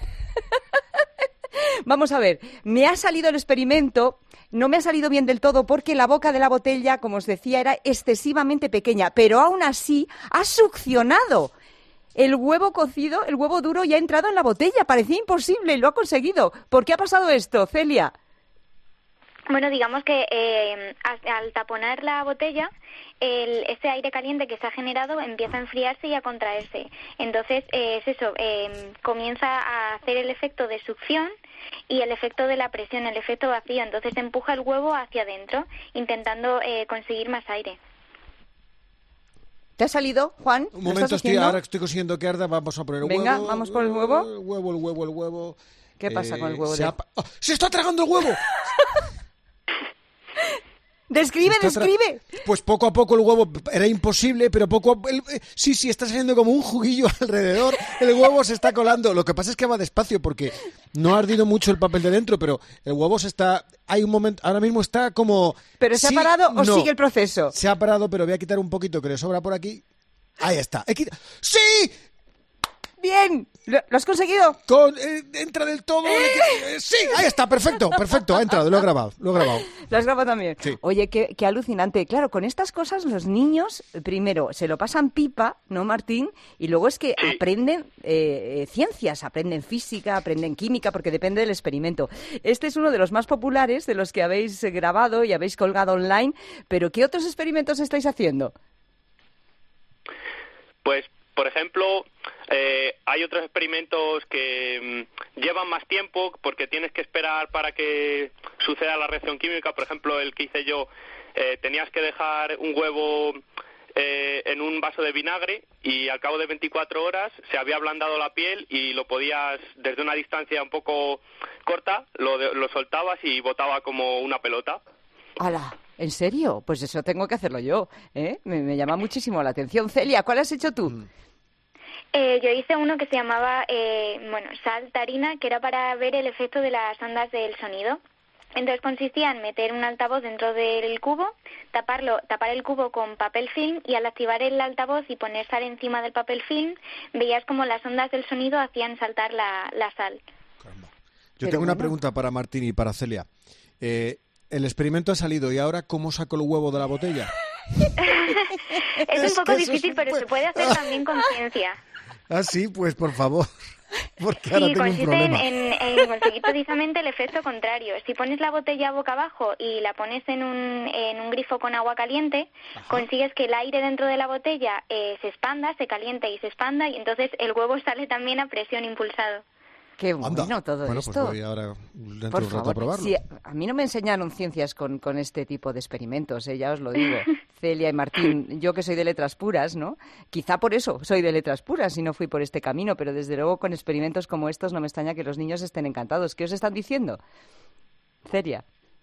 Vamos a ver, me ha salido el experimento, no me ha salido bien del todo porque la boca de la botella, como os decía, era excesivamente pequeña, pero aún así ha succionado. El huevo cocido, el huevo duro ya ha entrado en la botella, parecía imposible y lo ha conseguido. ¿Por qué ha pasado esto, Celia? Bueno, digamos que eh, al, al taponar la botella, el, ese aire caliente que se ha generado empieza a enfriarse y a contraerse. Entonces, eh, es eso, eh, comienza a hacer el efecto de succión y el efecto de la presión, el efecto vacío. Entonces, empuja el huevo hacia adentro, intentando eh, conseguir más aire. ¿Te ha salido, Juan? Un ¿Lo momento, estás estoy, haciendo? ahora estoy consiguiendo que arda. Vamos a poner el Venga, huevo. vamos por el huevo. El huevo, el huevo, el huevo. ¿Qué pasa con el huevo Se, de- ha pa- ¡Ah! ¡Se está tragando el huevo! Describe, Se está tra- describe. Pues poco a poco el huevo era imposible, pero poco a... el- eh, sí, sí, está saliendo como un juguillo alrededor. El huevo se está colando. Lo que pasa es que va despacio porque no ha ardido mucho el papel de dentro, pero el huevo se está... Hay un momento... Ahora mismo está como... ¿Pero se Sí, ha parado o no. sigue el proceso? Se ha parado, pero voy a quitar un poquito que le sobra por aquí. Ahí está. He quita- ¡Sí! ¡Bien! ¿Lo, lo has conseguido? Con, eh, entra del todo. le quita- eh, sí, ahí está, perfecto, perfecto. Ha entrado, lo he grabado, lo he grabado. ¿Lo has grabado también? Sí. Oye, qué, qué alucinante. Claro, con estas cosas los niños, primero, se lo pasan pipa, ¿no, Martín? Y luego es que aprenden eh, eh, ciencias, aprenden física, aprenden química, porque depende del experimento. Este es uno de los más populares, de los que habéis eh, grabado y habéis colgado online. Pero, ¿qué otros experimentos estáis haciendo? Pues, por ejemplo, eh, hay otros experimentos que mm, llevan más tiempo porque tienes que esperar para que suceda la reacción química. Por ejemplo, el que hice yo, eh, tenías que dejar un huevo eh, en un vaso de vinagre y al cabo de veinticuatro horas se había ablandado la piel y lo podías, desde una distancia un poco corta, lo, de- lo soltabas y botaba como una pelota. ¡Hala! ¿En serio? Pues eso tengo que hacerlo yo, ¿eh? Me, me llama muchísimo la atención. Celia, ¿cuál has hecho tú? Eh, yo hice uno que se llamaba, eh, bueno, saltarina, que era para ver el efecto de las ondas del sonido. Entonces consistía en meter un altavoz dentro del cubo, taparlo, tapar el cubo con papel film y al activar el altavoz y poner sal encima del papel film, veías como las ondas del sonido hacían saltar la, la sal. Yo Pero tengo una bueno. pregunta para Martín y para Celia. Eh, el experimento ha salido y ahora ¿cómo saco el huevo de la botella? Es Es un poco que eso es difícil, un pero buen- se puede hacer también con ciencia. Ah, sí, pues por favor. Porque ahora Sí, tengo un consiste problema. en, en, en conseguir precisamente el efecto contrario. Si pones la botella boca abajo y la pones en un, en un grifo con agua caliente, consigues que el aire dentro de la botella eh, se expanda, se caliente y se expanda, y entonces el huevo sale también a presión impulsado. Qué bueno Anda. todo Bueno, esto. pues voy ahora dentro Por de un rato favor, a probarlo. sí, a mí no me enseñaron ciencias con, con este tipo de experimentos, ¿eh? Ya os lo digo. Celia y Martín, yo que soy de letras puras, ¿no? Quizá por eso soy de letras puras y no fui por este camino, pero desde luego con experimentos como estos no me extraña que los niños estén encantados. ¿Qué os están diciendo? Celia.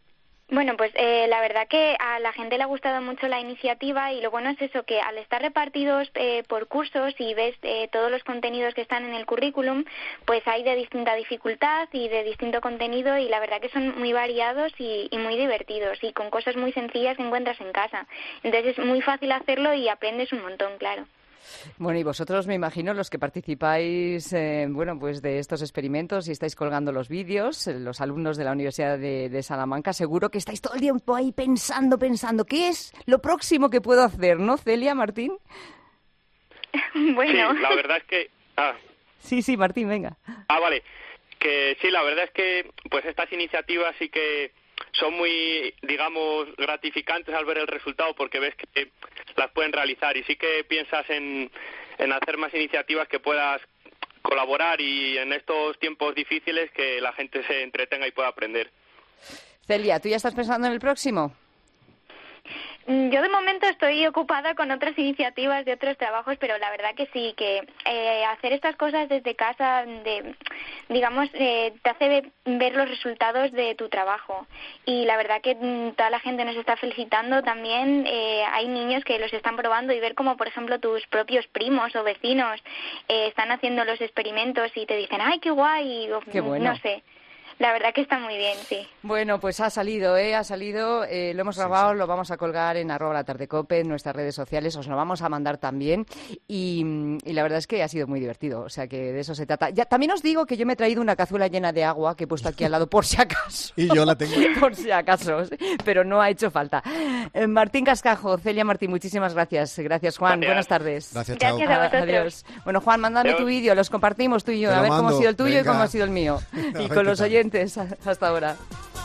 Bueno, pues eh, la verdad que a la gente le ha gustado mucho la iniciativa y lo bueno es eso, que al estar repartidos eh, por cursos y ves eh, todos los contenidos que están en el currículum, pues hay de distinta dificultad y de distinto contenido y la verdad que son muy variados y, y muy divertidos y con cosas muy sencillas que encuentras en casa. Entonces es muy fácil hacerlo y aprendes un montón, claro. Bueno, y vosotros, me imagino, los que participáis, eh, bueno, pues de estos experimentos y estáis colgando los vídeos, eh, los alumnos de la Universidad de, de Salamanca, seguro que estáis todo el tiempo ahí pensando, pensando, ¿qué es lo próximo que puedo hacer, no, Celia, Martín? Bueno. Sí, la verdad es que... Ah. Sí, sí, Martín, venga. Ah, vale. Que sí, la verdad es que pues estas iniciativas sí que son muy, digamos, gratificantes al ver el resultado porque ves que las pueden realizar y sí que piensas en, en hacer más iniciativas que puedas colaborar y en estos tiempos difíciles que la gente se entretenga y pueda aprender. Celia, ¿tú ya estás pensando en el próximo? Yo de momento estoy ocupada con otras iniciativas de otros trabajos, pero la verdad que sí, que eh, hacer estas cosas desde casa, de, digamos, eh, te hace ver, ver los resultados de tu trabajo. Y la verdad que mm, toda la gente nos está felicitando también. Eh, hay niños que los están probando y ver como, por ejemplo, tus propios primos o vecinos eh, están haciendo los experimentos y te dicen, ¡ay, qué guay! O, qué bueno. No sé. La verdad que está muy bien, sí. Bueno, pues ha salido, ¿eh? Ha salido, eh, lo hemos grabado, sí, sí. Lo vamos a colgar en arroba la tarde cope, en nuestras redes sociales, os lo vamos a mandar también y, y la verdad es que ha sido muy divertido, o sea que de eso se trata. Ya, también os digo que yo me he traído una cazuela llena de agua que he puesto aquí al lado por si acaso. Y yo la tengo. Por si acaso, pero no ha hecho falta. Eh, Martín Cascajo, Celia Martín, muchísimas gracias. Gracias, Juan. Gracias. Buenas tardes. Gracias, chao. Gracias a vosotros. Adiós. Bueno, Juan, mándame Adiós. tu vídeo, los compartimos tú y yo, Te a ver mando. cómo ha sido el tuyo Venga. y cómo ha sido el mío. Y con los oyentes, hasta ahora.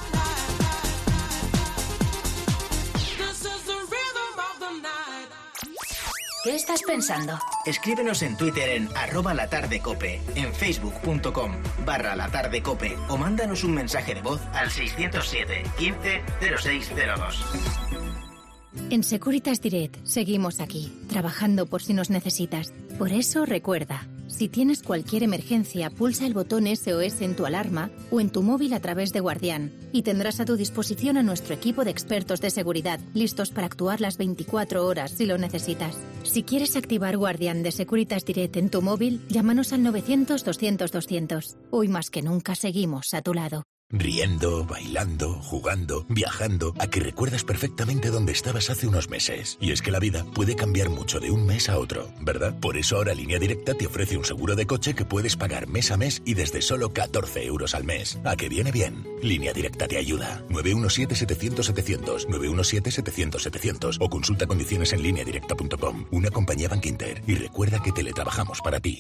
¿Qué estás pensando? Escríbenos en Twitter en arroba latardecope, en facebook.com barra latardecope o mándanos un mensaje de voz al seiscientos siete, quince, cero seis cero dos. En Securitas Direct seguimos aquí, trabajando por si nos necesitas. Por eso recuerda, si tienes cualquier emergencia, pulsa el botón S O S en tu alarma o en tu móvil a través de Guardián y tendrás a tu disposición a nuestro equipo de expertos de seguridad, listos para actuar las veinticuatro horas si lo necesitas. Si quieres activar Guardián de Securitas Direct en tu móvil, llámanos al novecientos, doscientos, doscientos. Hoy más que nunca seguimos a tu lado. Riendo, bailando, jugando, viajando, a que recuerdas perfectamente dónde estabas hace unos meses. Y es que la vida puede cambiar mucho de un mes a otro, ¿verdad? Por eso ahora Línea Directa te ofrece un seguro de coche que puedes pagar mes a mes y desde solo catorce euros al mes. ¿A que viene bien? Línea Directa te ayuda. nueve uno siete, setecientos, setecientos, nueve uno siete, setecientos, setecientos o consulta condiciones en línea directa punto com. Una compañía Bankinter. Y recuerda que teletrabajamos para ti.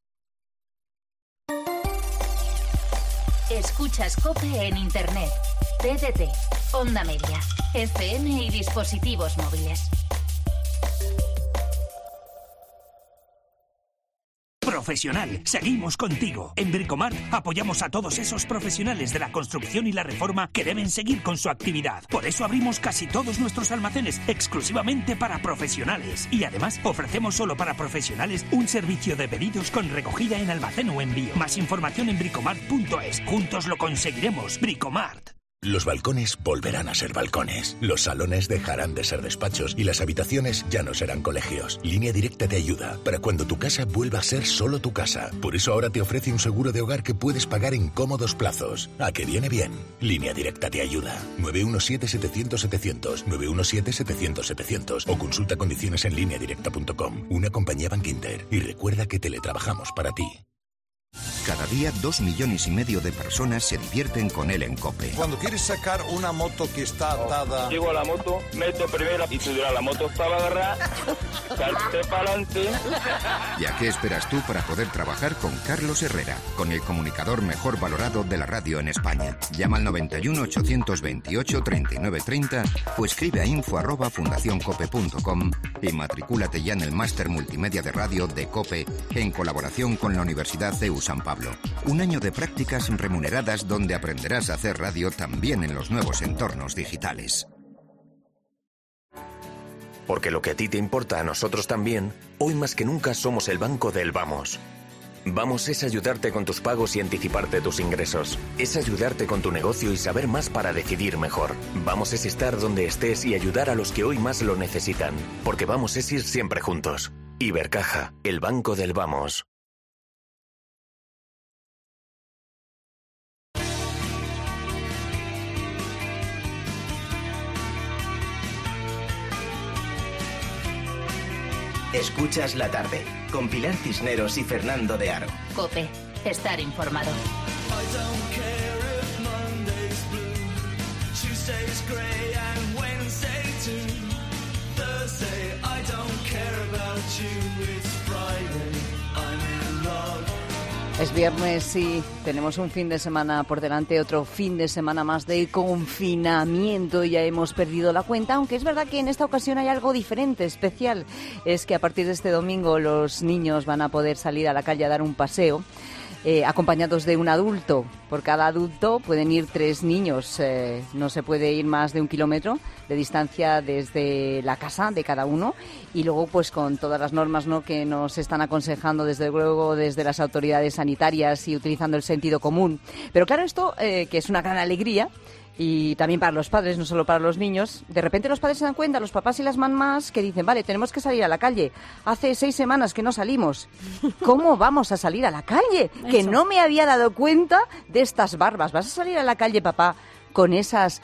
Escuchas COPE en Internet, T D T, Onda Media, F M y dispositivos móviles. Profesional, seguimos contigo. En Bricomart apoyamos a todos esos profesionales de la construcción y la reforma que deben seguir con su actividad. Por eso abrimos casi todos nuestros almacenes exclusivamente para profesionales. Y además ofrecemos solo para profesionales un servicio de pedidos con recogida en almacén o envío. Más información en bricomart punto es. Juntos lo conseguiremos. Bricomart. Los balcones volverán a ser balcones, los salones dejarán de ser despachos y las habitaciones ya no serán colegios. Línea Directa te ayuda para cuando tu casa vuelva a ser solo tu casa. Por eso ahora te ofrece un seguro de hogar que puedes pagar en cómodos plazos. ¿A que viene bien? Línea Directa te ayuda. nueve uno siete, setecientos, setecientos, nueve uno siete, setecientos, setecientos o consulta condiciones en línea directa punto com. Una compañía Bankinter. Y recuerda que teletrabajamos para ti. Cada día, dos millones y medio de personas se divierten con él en COPE. Cuando quieres sacar una moto que está atada... Llego a la moto, meto primera y si la moto estaba agarrada, salté para adelante. ¿Y a qué esperas tú para poder trabajar con Carlos Herrera, con el comunicador mejor valorado de la radio en España? Llama al noventa y uno, ochocientos veintiocho, treinta y nueve treinta o escribe a info arroba fundacioncope punto com y matricúlate ya en el máster multimedia de radio de COPE en colaboración con la Universidad C E U San Pablo. Un año de prácticas remuneradas donde aprenderás a hacer radio también en los nuevos entornos digitales. Porque lo que a ti te importa, a nosotros también, hoy más que nunca somos el banco del vamos. Vamos es ayudarte con tus pagos y anticiparte tus ingresos. Es ayudarte con tu negocio y saber más para decidir mejor. Vamos es estar donde estés y ayudar a los que hoy más lo necesitan. Porque vamos es ir siempre juntos. Ibercaja, el banco del vamos. Escuchas la tarde, con Pilar Cisneros y Fernando de Aro. COPE, estar informado. Es viernes y tenemos un fin de semana por delante, otro fin de semana más de confinamiento. Ya hemos perdido la cuenta, aunque es verdad que en esta ocasión hay algo diferente, especial. Es que a partir de este domingo los niños van a poder salir a la calle a dar un paseo, eh, acompañados de un adulto. Por cada adulto pueden ir tres niños. Eh, no se puede ir más de un kilómetro de distancia desde la casa de cada uno, y luego pues con todas las normas, ¿no?, que nos están aconsejando desde luego desde las autoridades sanitarias y utilizando el sentido común. Pero claro, esto eh, que es una gran alegría, y también para los padres, no solo para los niños. De repente los padres se dan cuenta, los papás y las mamás, que dicen, vale, tenemos que salir a la calle. Hace seis semanas que no salimos. ¿Cómo vamos a salir a la calle? Eso. Que no me había dado cuenta de estas barbas. ¿Vas a salir a la calle, papá, con esas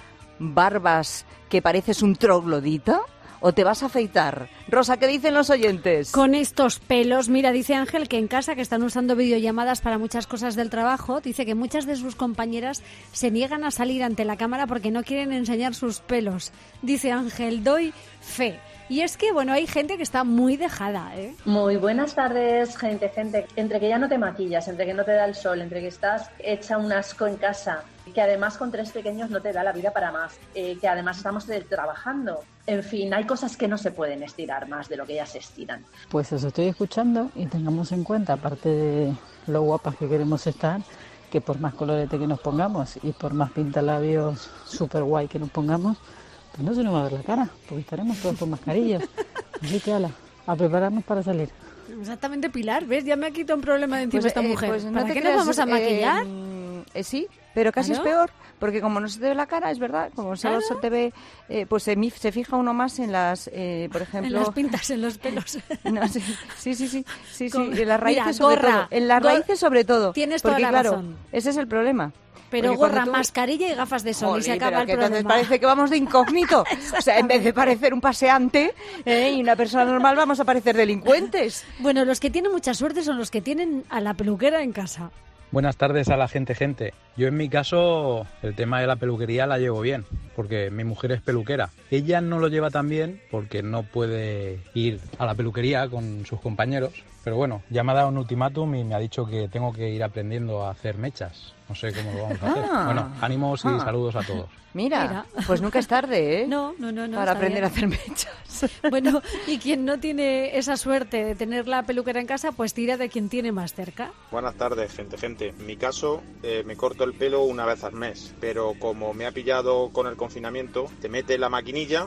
barbas que pareces un troglodita? ¿O te vas a afeitar? Rosa, ¿qué dicen los oyentes? Con estos pelos, mira, dice Ángel que en casa, que están usando videollamadas para muchas cosas del trabajo, dice que muchas de sus compañeras se niegan a salir ante la cámara porque no quieren enseñar sus pelos. Dice Ángel, doy fe. Y es que, bueno, hay gente que está muy dejada, ¿eh? Muy buenas tardes, gente, gente. Entre que ya no te maquillas, entre que no te da el sol, entre que estás hecha un asco en casa, que además con tres pequeños no te da la vida para más, eh, que además estamos trabajando. En fin, hay cosas que no se pueden estirar más de lo que ya se estiran. Pues os estoy escuchando y tengamos en cuenta, aparte de lo guapas que queremos estar, que por más colorete que nos pongamos y por más pintalabios super guay que nos pongamos, pues no se nos va a ver la cara, porque estaremos todos con mascarillas. Así que ala, a prepararnos para salir. Exactamente, Pilar, ¿ves? Ya me ha quitado un problema de encima pues, esta eh, mujer. Pues no ¿Para te qué creas, nos vamos a maquillar? Eh, eh, sí, pero casi ¿Claro? es peor, porque como no se te ve la cara, es verdad, como solo ¿Claro? se te ve, eh, pues se, se fija uno más en las, eh, por ejemplo... En las pintas, en los pelos. No, sí, sí, sí, sí, sí, Con, sí, en las raíces mira, sobre gorra, todo. En las gor, raíces sobre todo. Tienes porque, toda la claro, razón. Ese es el problema. Pero Porque gorra, tú... mascarilla y gafas de sol. Jolín, y se acaba pero el que problema. entonces parece que vamos de incógnito. O sea, en vez de parecer un paseante ¿eh? y una persona normal, vamos a parecer delincuentes. Bueno, los que tienen mucha suerte son los que tienen a la peluquera en casa. Buenas tardes a la gente, gente. Yo en mi caso el tema de la peluquería la llevo bien, porque mi mujer es peluquera. Ella no lo lleva tan bien porque no puede ir a la peluquería con sus compañeros. Pero bueno, ya me ha dado un ultimátum y me ha dicho que tengo que ir aprendiendo a hacer mechas. No sé cómo lo vamos a hacer. Ah, bueno, ánimos y ah. saludos a todos. Mira, Mira, pues nunca es tarde, ¿eh? No, no, no. no Para está aprender bien. a hacer mechas. Bueno, y quien no tiene esa suerte de tener la peluquera en casa, pues tira de quien tiene más cerca. Buenas tardes, gente, gente. En mi caso, eh, me corto el pelo una vez al mes, pero como me ha pillado con el confinamiento, te metes la maquinilla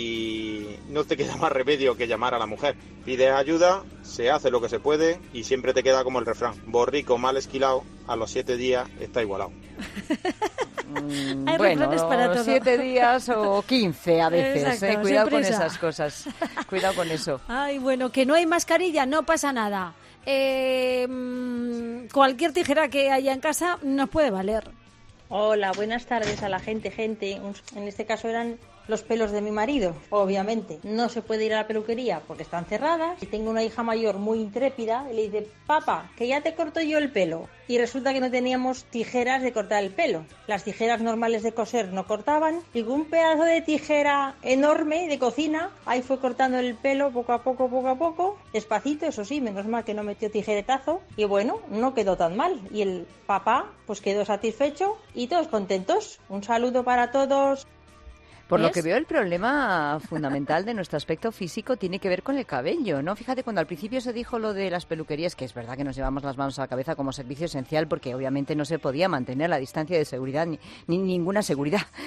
y no te queda más remedio que llamar a la mujer. Pides ayuda, se hace lo que se puede y siempre te queda como el refrán. Borrico mal esquilado, a los siete días está igualado. Mm, Hay bueno, refranes para todo. siete días o quince a veces. Exacto, eh. Cuidado siempre con esa. esas cosas. Cuidado con eso. Ay, bueno, que no hay mascarilla, no pasa nada. Eh, mm, cualquier tijera que haya en casa nos puede valer. Hola, buenas tardes a la gente, gente. En este caso eran los pelos de mi marido, obviamente. No se puede ir a la peluquería porque están cerradas. Y tengo una hija mayor muy intrépida y le dice, papá, que ya te corto yo el pelo. Y resulta que no teníamos tijeras de cortar el pelo. Las tijeras normales de coser no cortaban. Y con un pedazo de tijera enorme de cocina, ahí fue cortando el pelo poco a poco, poco a poco. Despacito, eso sí, menos mal que no metió tijeretazo. Y bueno, no quedó tan mal. Y el papá pues quedó satisfecho y todos contentos. Un saludo para todos. Por lo ¿Ves? que veo, el problema fundamental de nuestro aspecto físico tiene que ver con el cabello, ¿no? Fíjate, cuando al principio se dijo lo de las peluquerías, que es verdad que nos llevamos las manos a la cabeza como servicio esencial, porque obviamente no se podía mantener la distancia de seguridad ni, ni ninguna seguridad.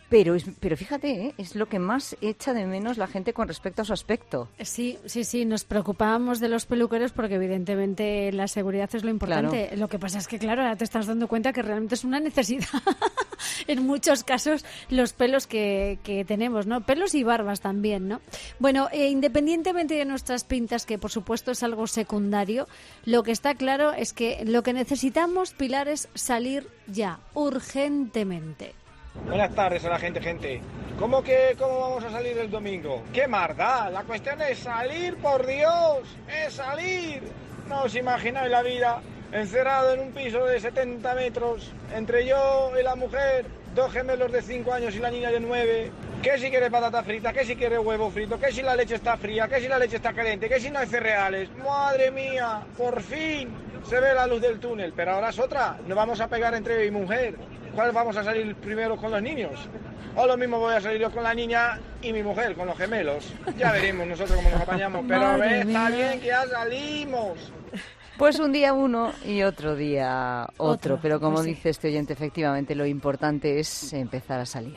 Pero, es, pero fíjate, ¿eh? es lo que más echa de menos la gente con respecto a su aspecto. Sí, sí, sí, nos preocupábamos de los peluqueros porque evidentemente la seguridad es lo importante. Claro. Lo que pasa es que, claro, ahora te estás dando cuenta que realmente es una necesidad en muchos casos los pelos que, que tenemos, ¿no? Pelos y barbas también, ¿no? Bueno, eh, independientemente de nuestras pintas, que por supuesto es algo secundario, lo que está claro es que lo que necesitamos, Pilar, es salir ya, urgentemente. Buenas tardes a la gente, gente. ¿Cómo que cómo vamos a salir el domingo? ¡Qué maldad! La cuestión es salir, por Dios, es salir. No os imagináis la vida encerrado en un piso de setenta metros, entre yo y la mujer, dos gemelos de cinco años y la niña de nueve. ¿Qué si quiere patata frita? ¿Qué si quiere huevo frito? ¿Qué si la leche está fría? ¿Qué si la leche está caliente? ¿Qué si no hay cereales? ¡Madre mía! Por fin se ve la luz del túnel, pero ahora es otra. Nos vamos a pegar entre yo y mujer. ¿Cuál vamos a salir primero con los niños? O lo mismo voy a salir yo con la niña y mi mujer, con los gemelos. Ya veremos nosotros cómo nos apañamos. Pero ve, está bien que ya salimos. Pues un día uno y otro día otro. otro pero como pues sí. dice este oyente, efectivamente lo importante es empezar a salir.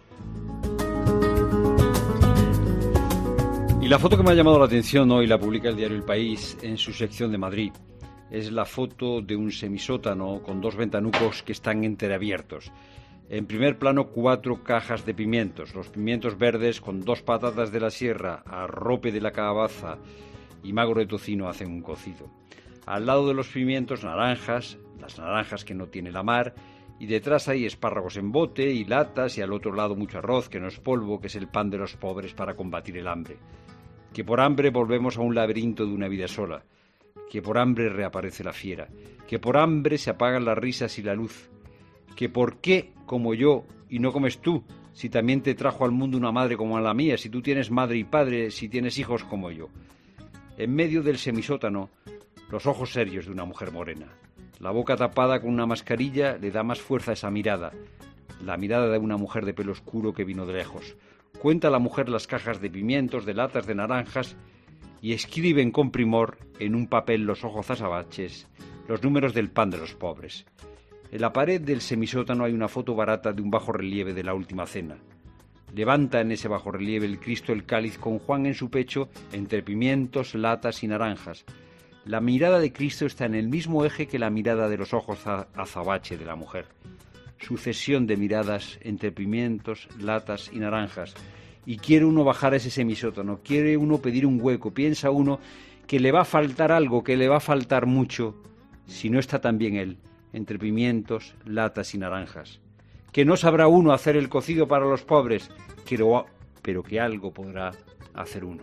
Y la foto que me ha llamado la atención hoy la publica el diario El País en su sección de Madrid. Es la foto de un semisótano con dos ventanucos que están entreabiertos. En primer plano, cuatro cajas de pimientos. Los pimientos verdes con dos patatas de la sierra, arrope de la calabaza y magro de tocino hacen un cocido. Al lado de los pimientos, naranjas, las naranjas que no tiene la mar, y detrás hay espárragos en bote y latas, y al otro lado mucho arroz, que no es polvo, que es el pan de los pobres para combatir el hambre. Que por hambre volvemos a un laberinto de una vida sola. Que por hambre reaparece la fiera, que por hambre se apagan las risas y la luz, que por qué como yo y no comes tú, si también te trajo al mundo una madre como la mía, si tú tienes madre y padre, si tienes hijos como yo. En medio del semisótano, los ojos serios de una mujer morena, la boca tapada con una mascarilla le da más fuerza a esa mirada, la mirada de una mujer de pelo oscuro que vino de lejos. Cuenta la mujer las cajas de pimientos, de latas, de naranjas, y escriben con primor en un papel los ojos azabaches los números del pan de los pobres. En la pared del semisótano hay una foto barata de un bajorrelieve de la Última Cena. Levanta en ese bajorrelieve el Cristo el cáliz con Juan en su pecho entre pimientos, latas y naranjas. La mirada de Cristo está en el mismo eje que la mirada de los ojos azabache de la mujer. Sucesión de miradas entre pimientos, latas y naranjas. Y quiere uno bajar a ese semisótano, quiere uno pedir un hueco, piensa uno que le va a faltar algo, que le va a faltar mucho, si no está también él, entre pimientos, latas y naranjas. Que no sabrá uno hacer el cocido para los pobres, pero, pero que algo podrá hacer uno.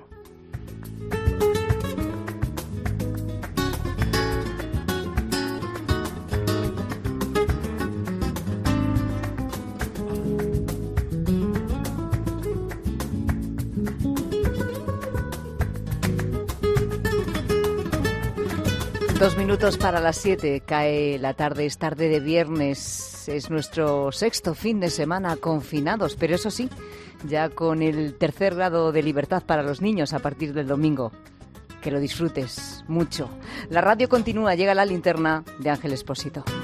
Dos minutos para las siete, cae la tarde, es tarde de viernes, es nuestro sexto fin de semana confinados, pero eso sí, ya con el tercer grado de libertad para los niños a partir del domingo. Que lo disfrutes mucho. La radio continúa, llega la linterna de Ángel Expósito.